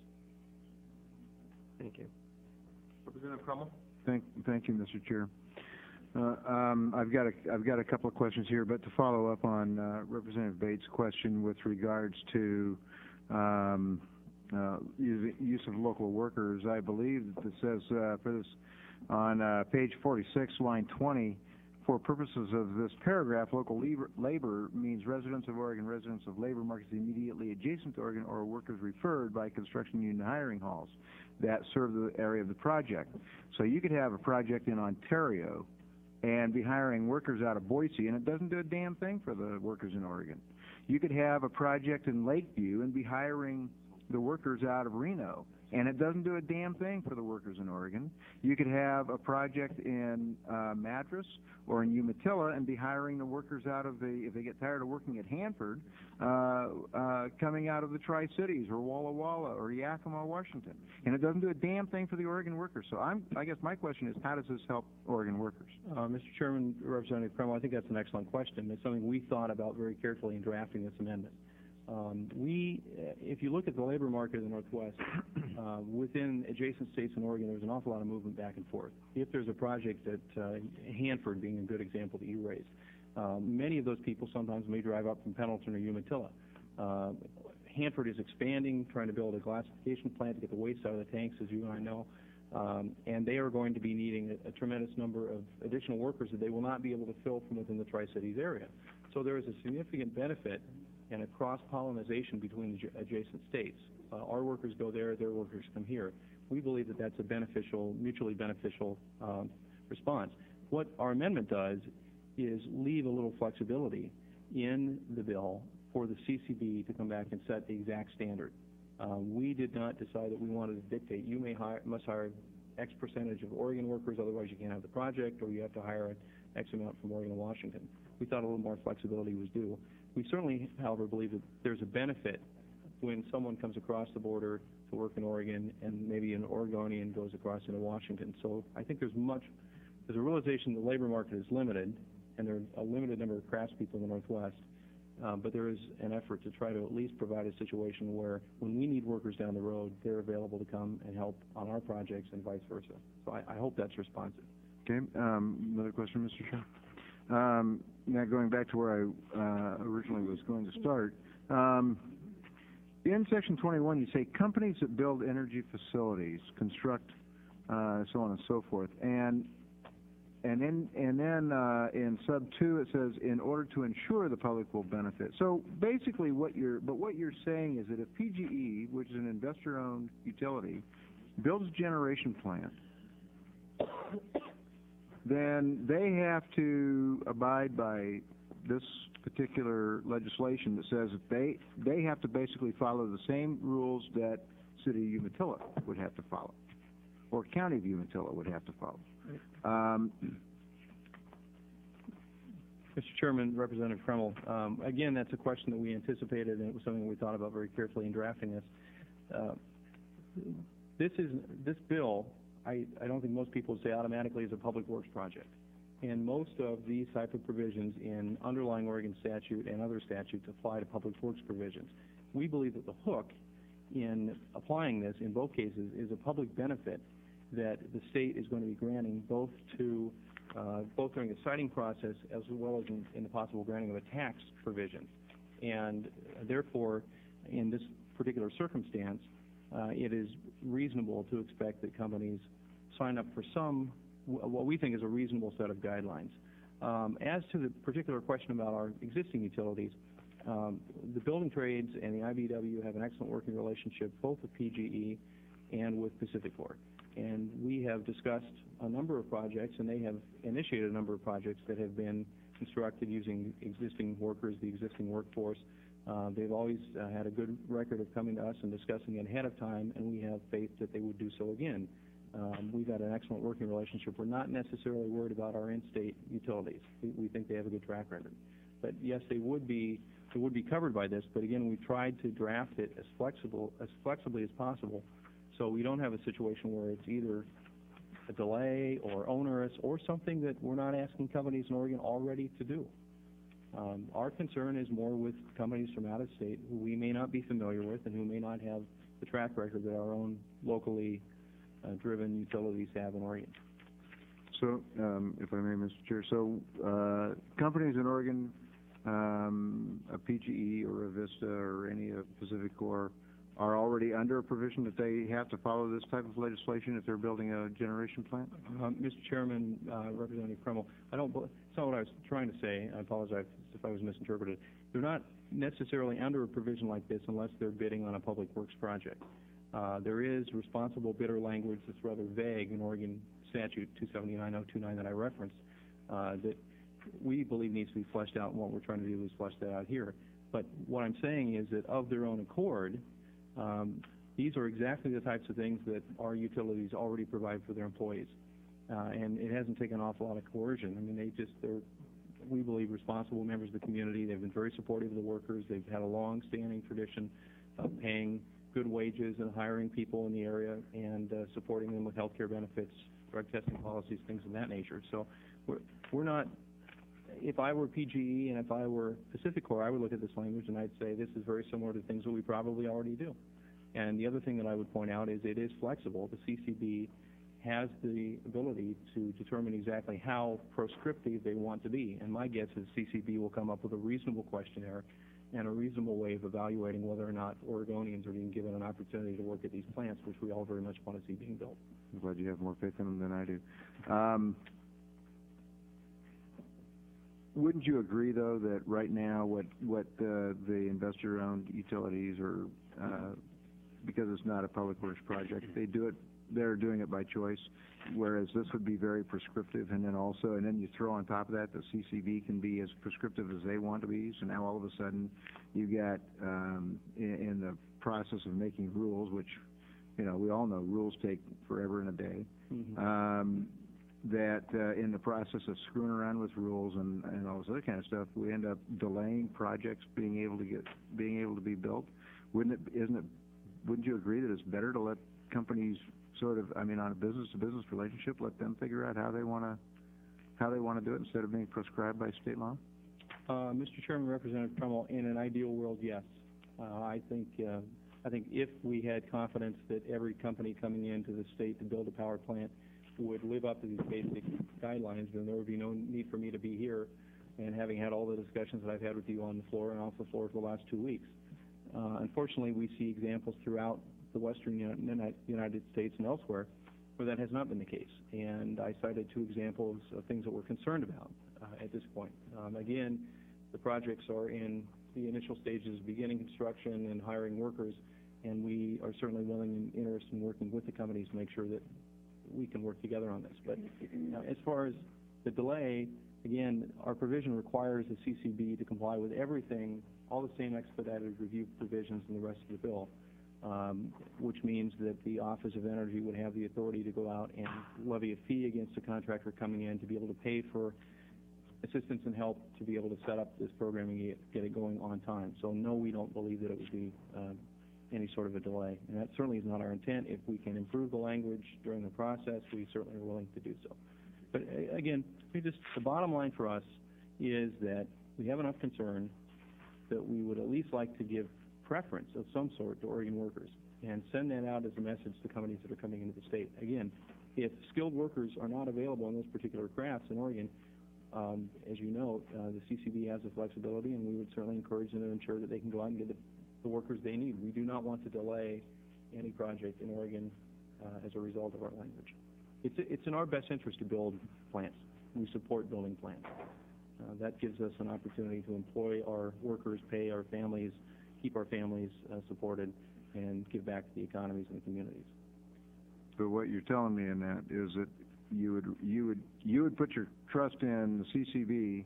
Thank you. Representative Crummell? Thank, thank you, Mister Chair. Uh, um, I've got a, I've got a couple of questions here, but to follow up on uh, Representative Bates' question with regards to um, uh, use, use of local workers, I believe that it says uh, for this on uh, page forty-six, line twenty, for purposes of this paragraph, local labor, labor means residents of Oregon, residents of labor markets immediately adjacent to Oregon, or workers referred by construction union hiring halls that serve the area of the project. So you could have a project in Ontario and be hiring workers out of Boise, and it doesn't do a damn thing for the workers in Oregon. You could have a project in Lakeview and be hiring the workers out of Reno, and it doesn't do a damn thing for the workers in Oregon. You could have a project in uh, Madras or in Umatilla and be hiring the workers out of the, if they get tired of working at Hanford, uh, uh, coming out of the Tri-Cities or Walla Walla or Yakima, Washington. And it doesn't do a damn thing for the Oregon workers. So I'm, I guess my question is, how does this help Oregon workers? Uh, Mister Chairman, Representative Crummell, I think that's an excellent question. It's something we thought about very carefully in drafting this amendment. Um, we, uh, if you look at the labor market in the Northwest, uh, within adjacent states in Oregon, there's an awful lot of movement back and forth. If there's a project at uh, Hanford, being a good example that you raised, uh, many of those people sometimes may drive up from Pendleton or Umatilla. Uh, Hanford is expanding, trying to build a glassification plant to get the waste out of the tanks, as you and I know, um, and they are going to be needing a, a tremendous number of additional workers that they will not be able to fill from within the Tri-Cities area. So there is a significant benefit and a cross-pollinization between the adjacent states. Uh, our workers go there, their workers come here. We believe that that's a beneficial, mutually beneficial um, response. What our amendment does is leave a little flexibility in the bill for the C C B to come back and set the exact standard. Uh, we did not decide that we wanted to dictate, you may hire, must hire X percentage of Oregon workers, otherwise you can't have the project, or you have to hire X amount from Oregon and Washington. We thought a little more flexibility was due. We certainly, however, believe that there's a benefit when someone comes across the border to work in Oregon and maybe an Oregonian goes across into Washington. So I think there's much, there's a realization the labor market is limited, and there are a limited number of craftspeople in the Northwest, um, but there is an effort to try to at least provide a situation where when we need workers down the road, they're available to come and help on our projects and vice versa. So I, I hope that's responsive. Okay, um, another question, Mister Chair. Um, now going back to where I uh, originally was going to start, um, in section twenty-one, you say companies that build energy facilities, construct, uh, so on and so forth, and and then and then uh, in sub two it says in order to ensure the public will benefit. So basically, what you're but what you're saying is that if P G E, which is an investor-owned utility, builds a generation plant, then they have to abide by this particular legislation that says that they they have to basically follow the same rules that City of Umatilla would have to follow, or County of Umatilla would have to follow. Um, Mister Chairman, Representative Kreml, um, again, that's a question that we anticipated, and it was something we thought about very carefully in drafting this. Uh, this is this bill. I, I don't think most people would say automatically is a public works project. And most of these type of provisions in underlying Oregon statute and other statutes apply to public works provisions. We believe that the hook in applying this in both cases is a public benefit that the state is going to be granting both to uh, both during the siting process as well as in, in the possible granting of a tax provision. And uh, therefore, in this particular circumstance, uh, it is reasonable to expect that companies sign up for some what we think is a reasonable set of guidelines. Um, as to the particular question about our existing utilities, um, the building trades and the I B E W have an excellent working relationship both with P G E and with PacifiCorp. And we have discussed a number of projects, and they have initiated a number of projects that have been constructed using existing workers, the existing workforce. Uh, they've always uh, had a good record of coming to us and discussing it ahead of time, and we have faith that they would do so again. Um, we've had an excellent working relationship. We're not necessarily worried about our in-state utilities. We, we think they have a good track record. But yes, they would be they would be covered by this. But again, we've tried to draft it as flexible as flexibly as possible, so we don't have a situation where it's either a delay or onerous or something that we're not asking companies in Oregon already to do. Um, our concern is more with companies from out of state who we may not be familiar with and who may not have the track record that our own locally Uh, driven utilities have in Oregon. So, um, if I may, Mister Chair, so uh, companies in Oregon, um, a P G E or a Vista or any of PacifiCorp, are already under a provision that they have to follow this type of legislation if they're building a generation plant? Um, Mister Chairman, uh, Representative Kreml, I don't. It's not what I was trying to say. I apologize if I was misinterpreted. They're not necessarily under a provision like this unless they're bidding on a public works project. Uh, there is responsible bidder language that's rather vague in Oregon statute two seventy-nine oh two nine that I referenced uh, that we believe needs to be fleshed out, and what we're trying to do is flesh that out here. But what I'm saying is that of their own accord, um, these are exactly the types of things that our utilities already provide for their employees. Uh, and it hasn't taken an awful lot of coercion. I mean, they just, they're, we believe, responsible members of the community. They've been very supportive of the workers. They've had a long-standing tradition of paying good wages and hiring people in the area and uh, supporting them with health care benefits, drug testing policies, things of that nature. So we're, we're not, if I were P G E and if I were PacifiCorp, I would look at this language and I'd say this is very similar to things that we probably already do. And the other thing that I would point out is it is flexible. The C C B has the ability to determine exactly how proscriptive they want to be. And my guess is C C B will come up with a reasonable questionnaire and a reasonable way of evaluating whether or not Oregonians are being given an opportunity to work at these plants, which we all very much want to see being built. I'm glad you have more faith in them than I do. Um, wouldn't you agree, though, that right now what, what uh, the investor-owned utilities are, uh, because it's not a public works project, they do it, they're doing it by choice, whereas this would be very prescriptive, and then also, and then you throw on top of that, the C C B can be as prescriptive as they want to be, so now all of a sudden you got, um, in, in the process of making rules, which, you know, we all know rules take forever and a day, Mm-hmm. um, that uh, in the process of screwing around with rules and, and all this other kind of stuff, we end up delaying projects being able to get, being able to be built. wouldn't it, isn't it, wouldn't you agree that it's better to let companies sort of, I mean, on a business-to-business relationship, let them figure out how they want to, how they want to do it instead of being prescribed by state law? Uh, Mister Chairman, Representative Trumbull, in an ideal world, yes. Uh, I think, uh, I think if we had confidence that every company coming into the state to build a power plant would live up to these basic guidelines, then there would be no need for me to be here and having had all the discussions that I've had with you on the floor and off the floor for the last two weeks. Uh, unfortunately, we see examples throughout the western Uni- United States and elsewhere where that has not been the case. And I cited two examples of things that we're concerned about uh, at this point. Um, again, the projects are in the initial stages of beginning construction and hiring workers, and we are certainly willing and interested in working with the companies to make sure that we can work together on this. But uh, as far as the delay, again, our provision requires the C C B to comply with everything, all the same expedited review provisions in the rest of the bill, um, which means that the Office of Energy would have the authority to go out and levy a fee against a contractor coming in to be able to pay for assistance and help to be able to set up this program and get, get it going on time. So no, we don't believe that it would be uh, any sort of a delay. And that certainly is not our intent. If we can improve the language during the process, we certainly are willing to do so. But uh, again, we just, the bottom line for us is that we have enough concern that we would at least like to give preference of some sort to Oregon workers and send that out as a message to companies that are coming into the state. Again, if skilled workers are not available in those particular crafts in Oregon, um, as you know, uh, the C C B has the flexibility, and we would certainly encourage them to ensure that they can go out and get the, the workers they need. We do not want to delay any project in Oregon uh, as a result of our language. It's, it's in our best interest to build plants. We support building plants. Uh, that gives us an opportunity to employ our workers, pay our families, keep our families uh, supported, and give back to the economies and the communities. But what you're telling me in that is that you would you would you would put your trust in the C C B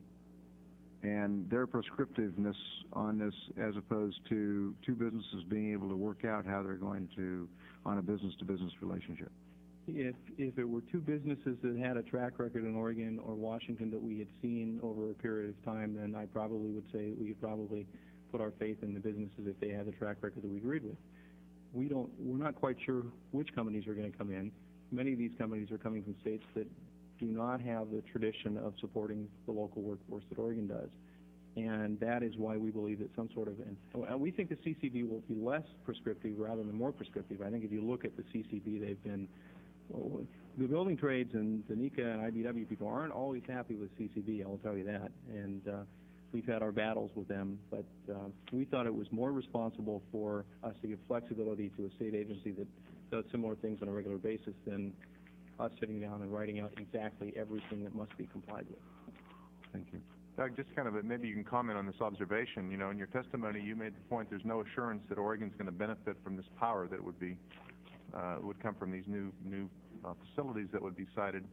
and their prescriptiveness on this, as opposed to two businesses being able to work out how they're going to on a business-to-business relationship. If if it were two businesses that had a track record in Oregon or Washington that we had seen over a period of time, then I probably would say that we could probably put our faith in the businesses if they had the track record that we agreed with. We don't, we're not quite sure which companies are going to come in. Many of these companies are coming from states that do not have the tradition of supporting the local workforce that Oregon does. And that is why we believe that some sort of, and we think the C C B will be less prescriptive rather than more prescriptive. I think if you look at the C C B, they've been, well, the building trades and the NECA and I B W people aren't always happy with C C B, I will tell you that. And uh, we've had our battles with them, but uh, we thought it was more responsible for us to give flexibility to a state agency that does similar things on a regular basis than us sitting down and writing out exactly everything that must be complied with. Thank you. Doug, just kind of, a, maybe you can comment on this observation. You know, in your testimony, you made the point there's no assurance that Oregon's going to benefit from this power that would be, uh, would come from these new, new uh, facilities that would be sited.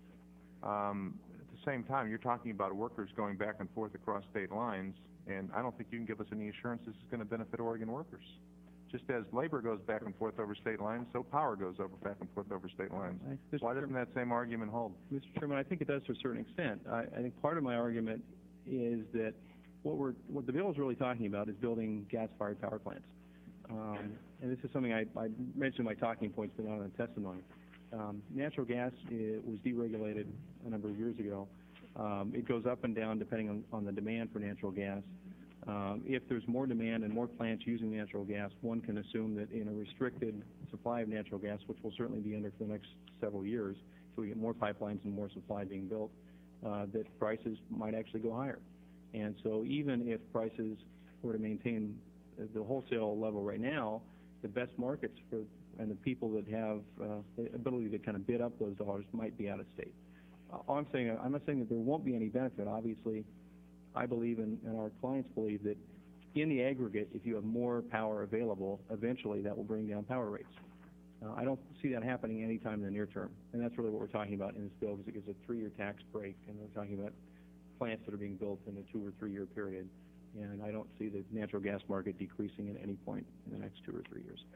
Um, at the same time, you're talking about workers going back and forth across state lines, and I don't think you can give us any assurance this is going to benefit Oregon workers. Just as labor goes back and forth over state lines, so power goes over back and forth over state lines. Why doesn't that same argument hold? Mister Chairman, I think it does to a certain extent. I, I think part of my argument is that what we're, what the bill is really talking about is building gas-fired power plants. Um, and this is something I, I mentioned in my talking points, but not in the testimony. Um, natural gas it was deregulated a number of years ago. Um, it goes up and down depending on, on the demand for natural gas. Um, if there's more demand and more plants using natural gas, one can assume that in a restricted supply of natural gas, which will certainly be under for the next several years, so we get more pipelines and more supply being built, uh, that prices might actually go higher. And so even if prices were to maintain the wholesale level right now, the best markets for and the people that have uh, the ability to kind of bid up those dollars might be out of state. Uh, all I'm saying, I'm not saying that there won't be any benefit. Obviously, I believe and, and our clients believe that in the aggregate, if you have more power available, eventually that will bring down power rates. Uh, I don't see that happening anytime in the near term, and that's really what we're talking about in this bill, because it gives a three-year tax break, and we're talking about plants that are being built in a two- or three-year period, and I don't see the natural gas market decreasing at any point in the next two or three years.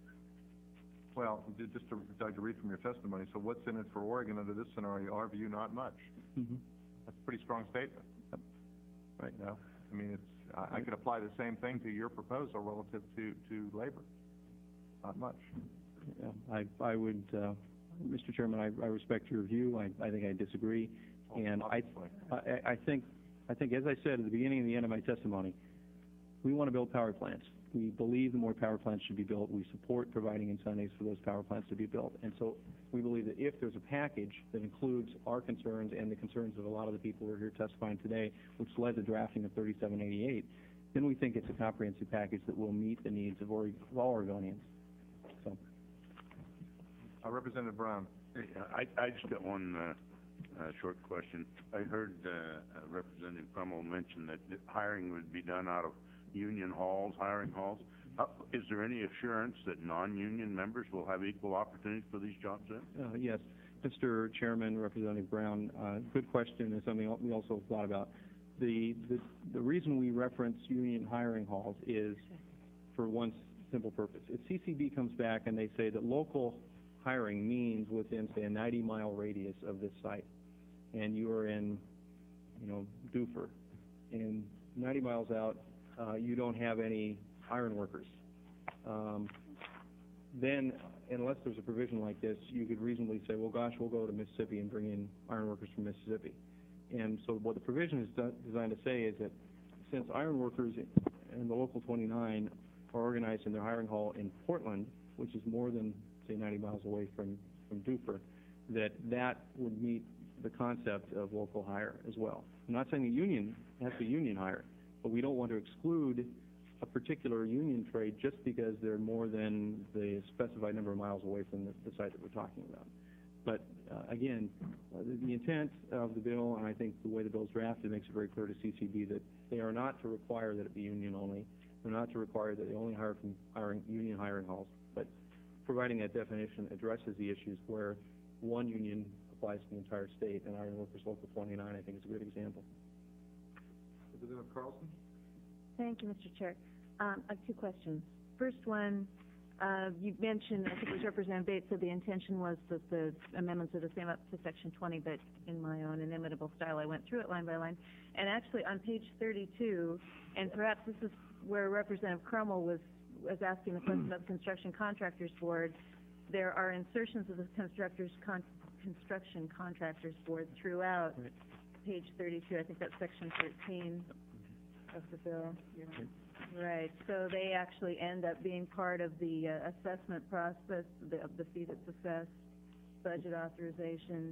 Well, ju- just to, Doug, to read from your testimony, so what's in it for Oregon under this scenario? Our view, not much. Mm-hmm. That's a pretty strong statement. Right. No, I mean, it's, I, I could apply the same thing to your proposal relative to, to labor. Not much. Yeah, I, I would, uh, Mister Chairman, I, I respect your view. I, I think I disagree. And I, I, I think, I think, as I said at the beginning and the end of my testimony, we want to build power plants. We believe the more power plants should be built. We support providing incentives for those power plants to be built. And so we believe that if there's a package that includes our concerns and the concerns of a lot of the people who are here testifying today, which led to drafting of thirty-seven eighty-eight, then we think it's a comprehensive package that will meet the needs of, Ore- of all Oregonians. So. Uh, Representative Brown. I, I just got one uh, uh, short question. I heard uh, uh, Representative Crummell mention that the hiring would be done out of union halls, hiring halls. Uh, is there any assurance that non-union members will have equal opportunities for these jobs then? Uh, yes. Mister Chairman, Representative Brown, uh, good question and something we also thought about. The, the, the reason we reference union hiring halls is for one simple purpose. If C C B comes back and they say that local hiring means within, say, a ninety mile radius of this site, and you are in, you know, Dufur, and ninety miles out, uh, you don't have any iron workers, um, then unless there's a provision like this, you could reasonably say, well, gosh, we'll go to Mississippi and bring in iron workers from Mississippi. And so what the provision is do- designed to say is that since iron workers in the Local twenty-nine are organized in their hiring hall in Portland, which is more than, say, ninety miles away from, from Dufur, that that would meet the concept of local hire as well. I'm not saying the union has to union hire, but we don't want to exclude a particular union trade just because they're more than the specified number of miles away from the, the site that we're talking about. But uh, again, uh, the, the intent of the bill, and I think the way the bill's drafted makes it very clear to C C B that they are not to require that it be union only. They're not to require that they only hire from hiring, union hiring halls. But providing that definition addresses the issues where one union applies to the entire state, and Iron Workers Local twenty-nine, I think, is a good example. Representative Carlson? Thank you, Mister Chair. Um, I have two questions. First one, uh, you mentioned, I think it was Representative Bates, said the intention was that the amendments are the same up to Section twenty, but in my own inimitable style, I went through it line by line. And actually, on page thirty-two, and perhaps this is where Representative Crummell was, was asking the question about the Construction Contractors Board, there are insertions of the Constructors Con Construction Contractors Board throughout right. page thirty-two. I think that's Section thirteen of the bill. Right. Right, so they actually end up being part of the uh, assessment process, the, of the fee that's assessed, budget authorization,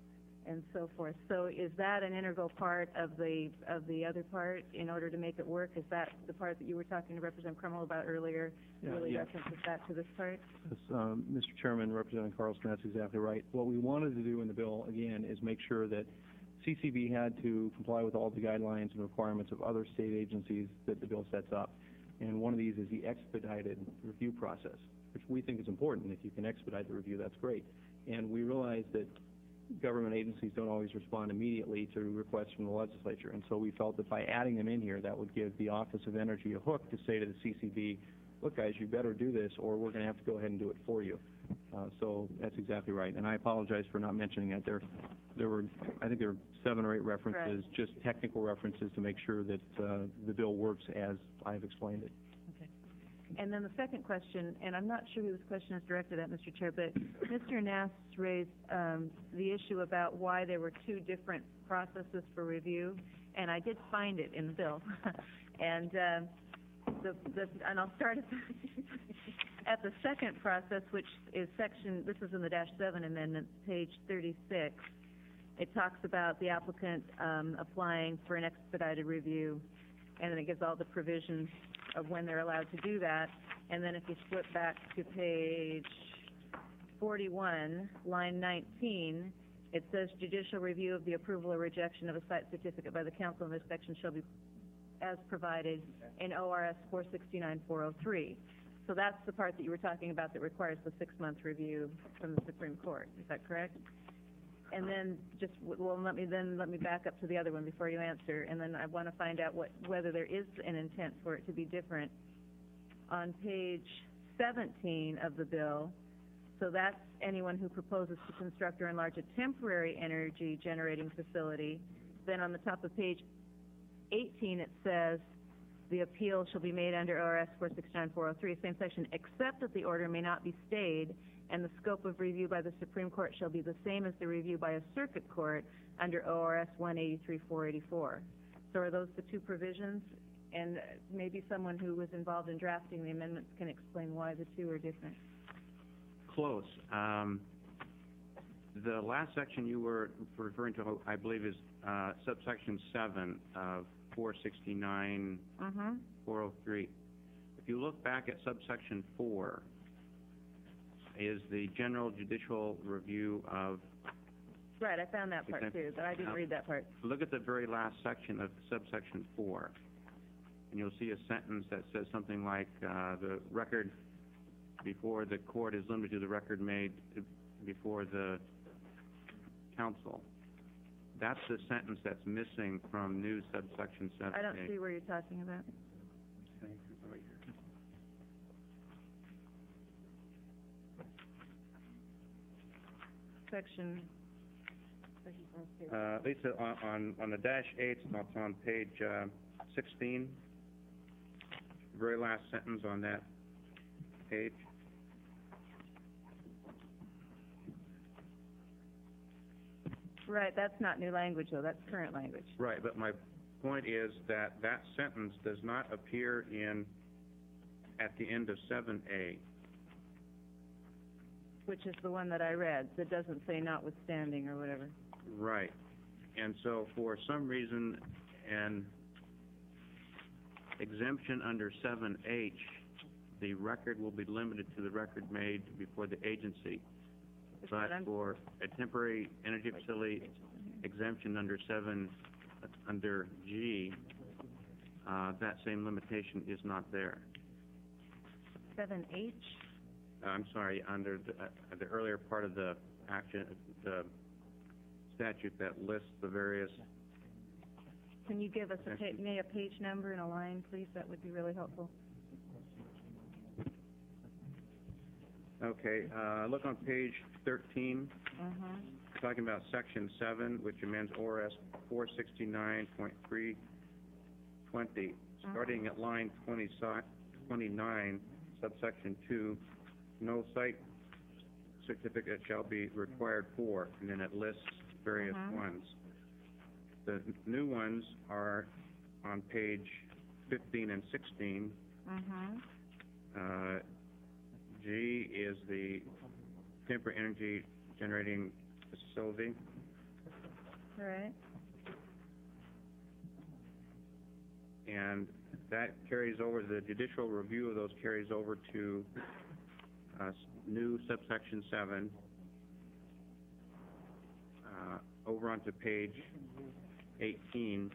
and so forth. So is that an integral part of the of the other part in order to make it work? Is that the part that you were talking to Representative Crummell about earlier, yeah, really yeah. references that to this part? Yes, um, Mister Chairman, Representative Carlson, that's exactly right. What we wanted to do in the bill, again, is make sure that C C B had to comply with all the guidelines and requirements of other state agencies that the bill sets up. And one of these is the expedited review process, which we think is important. If you can expedite the review, that's great. And we realize that government agencies don't always respond immediately to requests from the legislature. And so we felt that by adding them in here, that would give the Office of Energy a hook to say to the C C B, look, guys, you better do this, or we're going to have to go ahead and do it for you. Uh, so that's exactly right. And I apologize for not mentioning it. There, there were, I think there were seven or eight references, right. just technical references to make sure that uh, the bill works as I've explained it. Okay. And then the second question, and I'm not sure who this question is directed at, Mister Chair, but Mister Nass raised um, the issue about why there were two different processes for review, and I did find it in the bill. and uh, the, the, and I'll start at the at the second process, which is section, this is in the dash seven amendment, page thirty-six. It talks about the applicant um, applying for an expedited review, and then it gives all the provisions of when they're allowed to do that. And then if you flip back to page forty-one, line nineteen, it says judicial review of the approval or rejection of a site certificate by the council in this section shall be as provided in O R S four sixty-nine four oh three. So that's the part that you were talking about that requires the six-month review from the Supreme Court. Is that correct? And then just, well, let me then let me back up to the other one before you answer, and then I want to find out what whether there is an intent for it to be different. On page seventeen of the bill, so that's anyone who proposes to construct or enlarge a temporary energy generating facility. Then on the top of page eighteen, it says the appeal shall be made under O R S four sixty-nine four oh three, same section, except that the order may not be stayed, and the scope of review by the Supreme Court shall be the same as the review by a circuit court under O R S one eighty-three four eighty-four. So are those the two provisions? And uh, maybe someone who was involved in drafting the amendments can explain why the two are different. Close. Um, the last section you were referring to, I believe, is uh, subsection seven of four sixty-nine four oh three. If you look back at subsection four, is the general judicial review of... Right, I found that part too, but I didn't Now, read that part. Look at the very last section of subsection four, and you'll see a sentence that says something like, uh, the record before the court is limited to the record made before the council. That's the sentence that's missing from new subsection seven. I don't see where you're talking about. Section... Uh, Lisa, on, on, on the dash eight, it's on page, uh, sixteen, very last sentence on that page. Right, that's not new language, though. That's current language. Right, but my point is that that sentence does not appear in, at the end of seven A. Which is the one that I read, that doesn't say notwithstanding or whatever. Right. And so for some reason, an exemption under seven H, the record will be limited to the record made before the agency. But for a temporary energy facility exemption under seven, under G, uh, that same limitation is not there. seven H? Uh, I'm sorry, under the, uh, the earlier part of the action, the statute that lists the various... Can you give us a, pa may a page number and a line, please? That would be really helpful. Okay, uh, look on page thirteen. Uh-huh. Talking about section seven, which amends O R S four sixty-nine point three twenty, starting at line twenty, twenty-nine, subsection two, no site certificate shall be required for, and then it lists various Uh-huh. ones. The new ones are on page fifteen and sixteen. Uh-huh. Uh, G is the temporary energy generating facility. All right. And that carries over, the judicial review of those carries over to uh, s- new subsection seven. Uh, over onto page eighteen,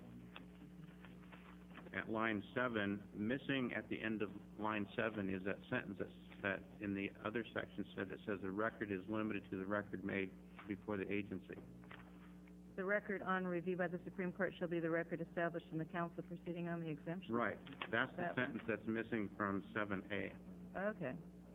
at line seven, missing at the end of line seven is that sentence that's, that in the other section said, it says the record is limited to the record made before the agency. The record on review by the Supreme Court shall be the record established in the council proceeding on the exemption. Right. That's the That one. sentence that's missing from seven A. Okay.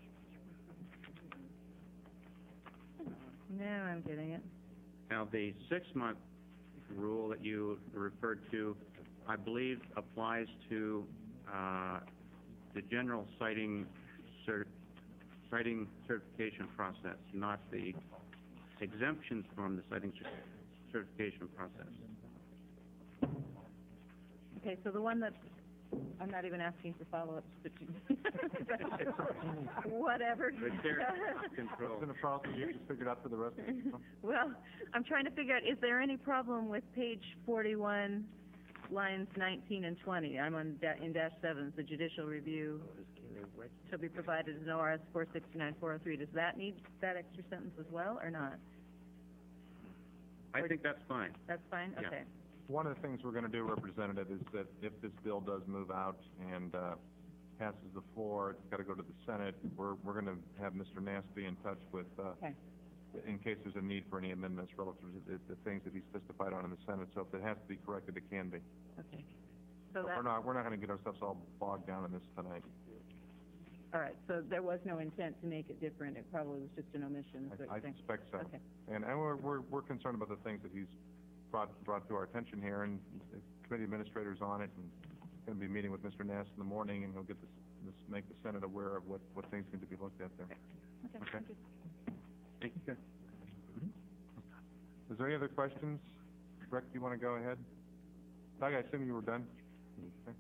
Now I'm getting it. Now, the six-month rule that you referred to, I believe, applies to uh, the general citing cert citing certification process, not the exemptions from the citing cer certification process. Okay, so the one that, I'm not even asking for follow-ups, but you, whatever. The chair control. It's in the process, you just figured out for the rest of it. Well, I'm trying to figure out, is there any problem with page forty-one, lines nineteen and twenty? I'm on, da in dash seven, the judicial review shall be provided in O R S four sixty-nine four oh three. Does that need that extra sentence as well, or not? I think that's fine. That's fine? Yeah. Okay. One of the things we're going to do, Representative, is that if this bill does move out and uh, passes the floor, it's got to go to the Senate. We're, we're going to have Mister Nass be in touch with, uh, Okay. in case there's a need for any amendments relative to the, the things that he's testified on in the Senate. So if it has to be corrected, it can be. Okay. So But that, we're not, we're not going to get ourselves all bogged down in this tonight. all right, so there was no intent to make it different. It probably was just an omission, is what I, I you're saying. suspect so. Okay. And, and we're, we're, we're concerned about the things that he's brought, brought to our attention here, and the committee administrator's on it, and going to be meeting with Mister Nass in the morning, and he'll get this, this, make the Senate aware of what, what things need to be looked at there. Okay, Okay. thank you. Okay. Is there any other questions? Rick, do you want to go ahead? Doug, I assume you were done? Okay.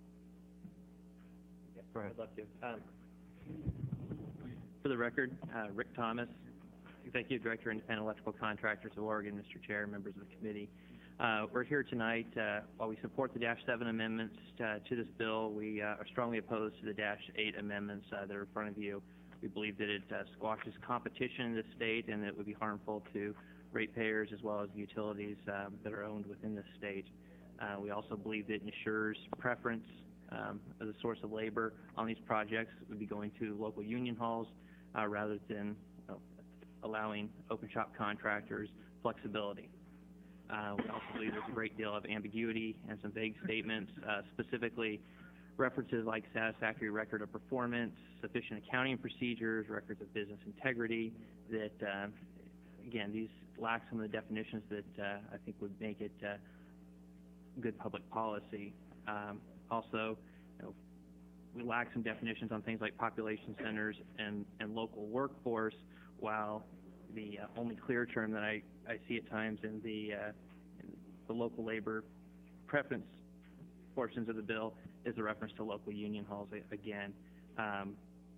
Go ahead. I'd love to. Um, For the record, uh, Rick Thomas, Executive Director, Independent Electrical Contractors of Oregon, Mister Chair, members of the committee. Uh, we're here tonight, uh, while we support the Dash seven amendments uh, to this bill, we uh, are strongly opposed to the Dash eight amendments uh, that are in front of you. We believe that it uh, squashes competition in the state and it would be harmful to ratepayers as well as utilities um, that are owned within the state. Uh, we also believe that it ensures preference um, as a source of labor on these projects would be going to local union halls uh, rather than you know, allowing open shop contractors flexibility. Uh, we also believe there's a great deal of ambiguity and some vague statements, uh, specifically references like satisfactory record of performance, sufficient accounting procedures, records of business integrity, that, uh, again, these lack some of the definitions that uh, I think would make it uh, good public policy. Um, also, you know, we lack some definitions on things like population centers and, and local workforce, while the uh, only clear term that I, I see at times in the, uh, in the local labor preference portions of the bill is a reference to local union halls again. Um,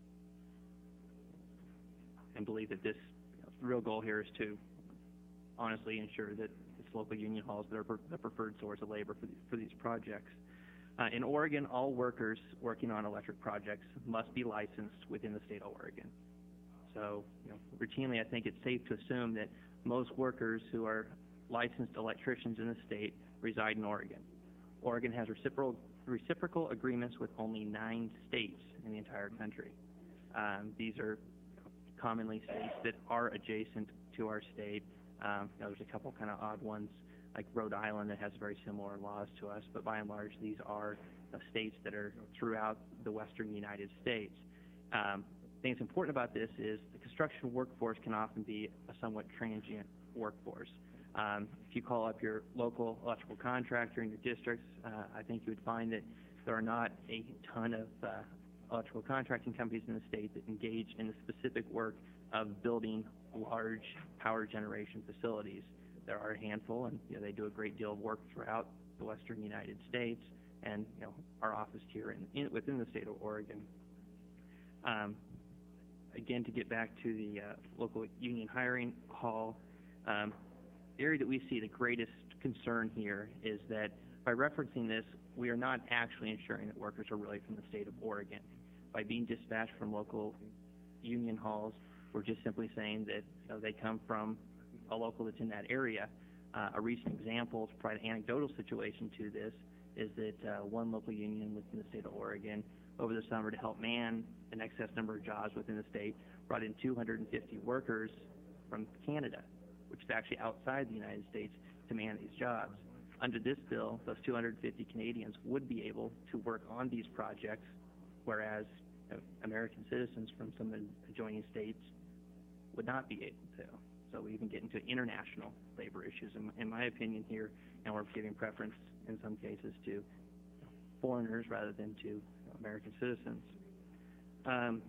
and believe that this you know, the real goal here is to honestly ensure that it's local union halls that are per, the preferred source of labor for, the, for these projects. Uh, in Oregon, all workers working on electric projects must be licensed within the state of Oregon. So, you know, routinely, I think it's safe to assume that most workers who are licensed electricians in the state reside in Oregon. Oregon has reciprocal, reciprocal agreements with only nine states in the entire country. Um, these are commonly states that are adjacent to our state. Um, you know, there's a couple kind of odd ones, like Rhode Island, that has very similar laws to us, but by and large, these are uh, states that are throughout the western United States. Um, I think it's important about this is the construction workforce can often be a somewhat transient workforce. Um, if you call up your local electrical contractor in your districts, uh, I think you would find that there are not a ton of uh, electrical contracting companies in the state that engage in the specific work of building large power generation facilities. There are a handful, and you know, they do a great deal of work throughout the western United States, and you know, our office here in, in, within the state of Oregon. Um, again, to get back to the uh, local union hiring hall, um, the area that we see the greatest concern here is that by referencing this, we are not actually ensuring that workers are really from the state of Oregon. By being dispatched from local union halls, we're just simply saying that you know, they come from a local that's in that area. Uh, a recent example, to provide an anecdotal situation to this, is that uh, one local union within the state of Oregon, over the summer to help man an excess number of jobs within the state, brought in two hundred fifty workers from Canada, which is actually outside the United States, to man these jobs. Under this bill, those two hundred fifty Canadians would be able to work on these projects, whereas you know, American citizens from some of the adjoining states would not be able to. So we even get into international labor issues, in, in my opinion here, and we're giving preference in some cases to foreigners rather than to you know, American citizens. Um,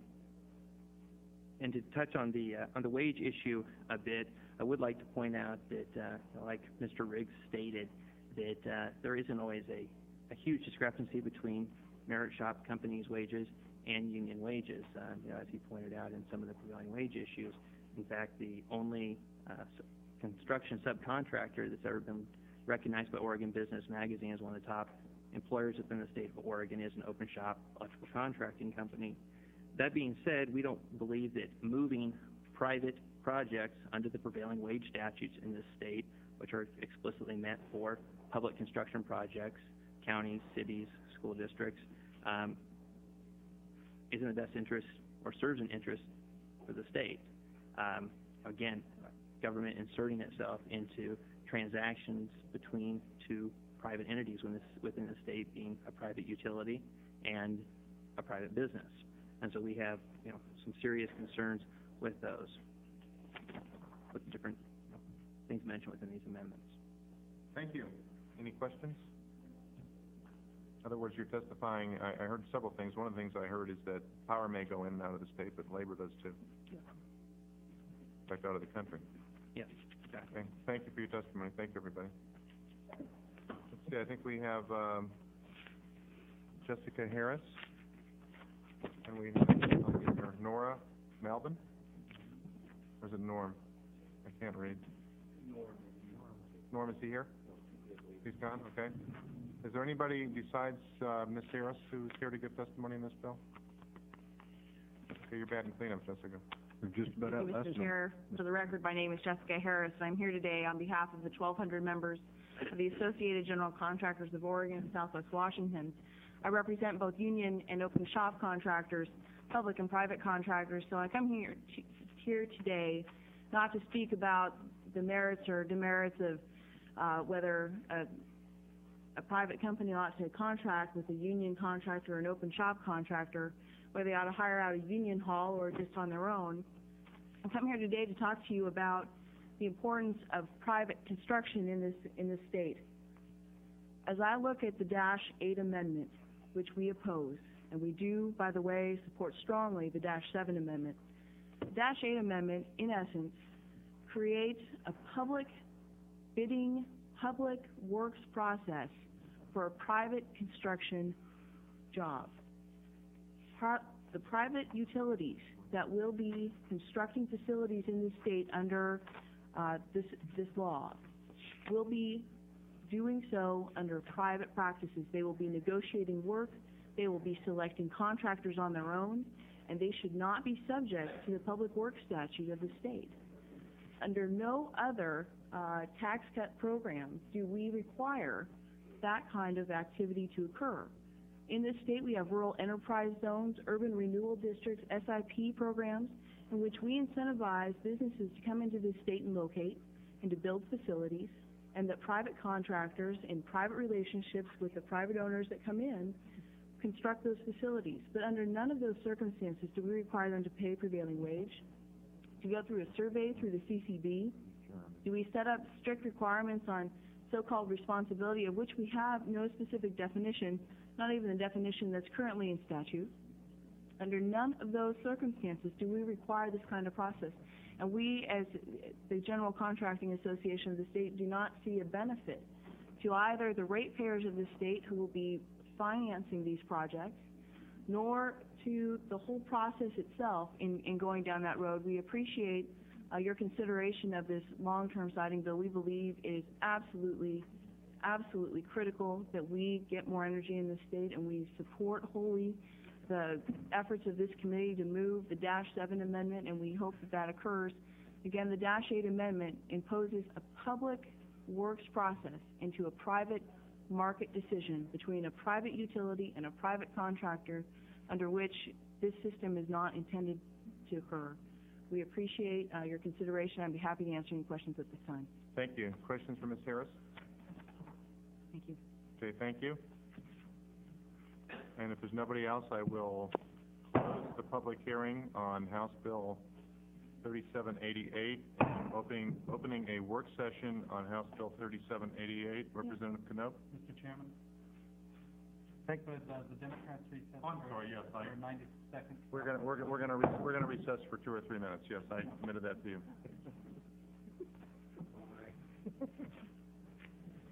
and to touch on the uh, on the wage issue a bit, I would like to point out that, uh, you know, like Mister Riggs stated, that uh, there isn't always a, a huge discrepancy between merit shop companies' wages and union wages, uh, you know, as he pointed out in some of the prevailing wage issues. In fact, the only uh, construction subcontractor that's ever been recognized by Oregon Business Magazine as one of the top employers within the state of Oregon is an open shop electrical contracting company. That being said, we don't believe that moving private projects under the prevailing wage statutes in this state, which are explicitly meant for public construction projects, counties, cities, school districts, um, is in the best interest or serves an interest for the state. Um, again, government inserting itself into transactions between two private entities within, this, within the state, being a private utility and a private business. And so we have, you know, some serious concerns with those, with the different you know, things mentioned within these amendments. Thank you. Any questions? In other words, you're testifying, I, I heard several things. One of the things I heard is that power may go in and out of the state, but labor does too. In fact, out of the country. Yes, exactly. Okay. Thank you for your testimony. Thank you, everybody. Let's see, I think we have, um, Jessica Harris. And we have, I'll get her, Nora Melvin? Or is it Norm? I can't read. Norm. Norm, is he here? He's gone, okay. Is there anybody besides, uh, Miz Harris who's here to give testimony in this bill? Okay, you're bad in cleanup, Jessica. We're just about Thank out you, last Mister one. Chair. For the record, my name is Jessica Harris, and I'm here today on behalf of the twelve hundred members of the Associated General Contractors of Oregon and Southwest Washington. I represent both union and open shop contractors, public and private contractors, so I come here, to, here today not to speak about the merits or demerits of uh, whether a, a private company ought to contract with a union contractor or an open shop contractor, whether they ought to hire out a union hall or just on their own. I come here today to talk to you about the importance of private construction in this in this state. As I look at the Dash eight Amendment, which we oppose, and we do, by the way, support strongly the Dash seven Amendment, the Dash eight Amendment, in essence, creates a public bidding, public works process for a private construction job. The private utilities that will be constructing facilities in this state under uh, this, this law will be doing so under private practices. They will be negotiating work, they will be selecting contractors on their own, and they should not be subject to the public works statute of the state. Under no other uh, tax cut program do we require that kind of activity to occur. In this state, we have rural enterprise zones, urban renewal districts, S I P programs, in which we incentivize businesses to come into this state and locate and to build facilities, and that private contractors in private relationships with the private owners that come in construct those facilities. But under none of those circumstances do we require them to pay prevailing wage, to go through a survey through the C C B. Do we set up strict requirements on so-called responsibility, of which we have no specific definition, not even the definition that's currently in statute. Under none of those circumstances do we require this kind of process. And we, as the General Contracting Association of the state, do not see a benefit to either the ratepayers of the state who will be financing these projects, nor to the whole process itself in, in going down that road. We appreciate uh, your consideration of this long-term siting bill. We believe it is absolutely absolutely critical that we get more energy in the state, and we support wholly the efforts of this committee to move the Dash seven Amendment, and we hope that that occurs. Again, the Dash eight Amendment imposes a public works process into a private market decision between a private utility and a private contractor, under which this system is not intended to occur. We appreciate uh, your consideration. I'd be happy to answer any questions at this time. Thank you. Questions for Miz Harris? Thank you. Okay, thank you. And if there's nobody else, I will close the public hearing on House Bill thirty-seven eighty-eight, and opening, opening a work session on House Bill thirty-seven eighty-eight. Representative Knope? Mister Chairman? Thank you. Uh, the Democrats recess. I'm sorry, yes, I- For ninety seconds. We're gonna, we're, we're gonna, re- we're gonna recess for two or three minutes. Yes, I committed that to you.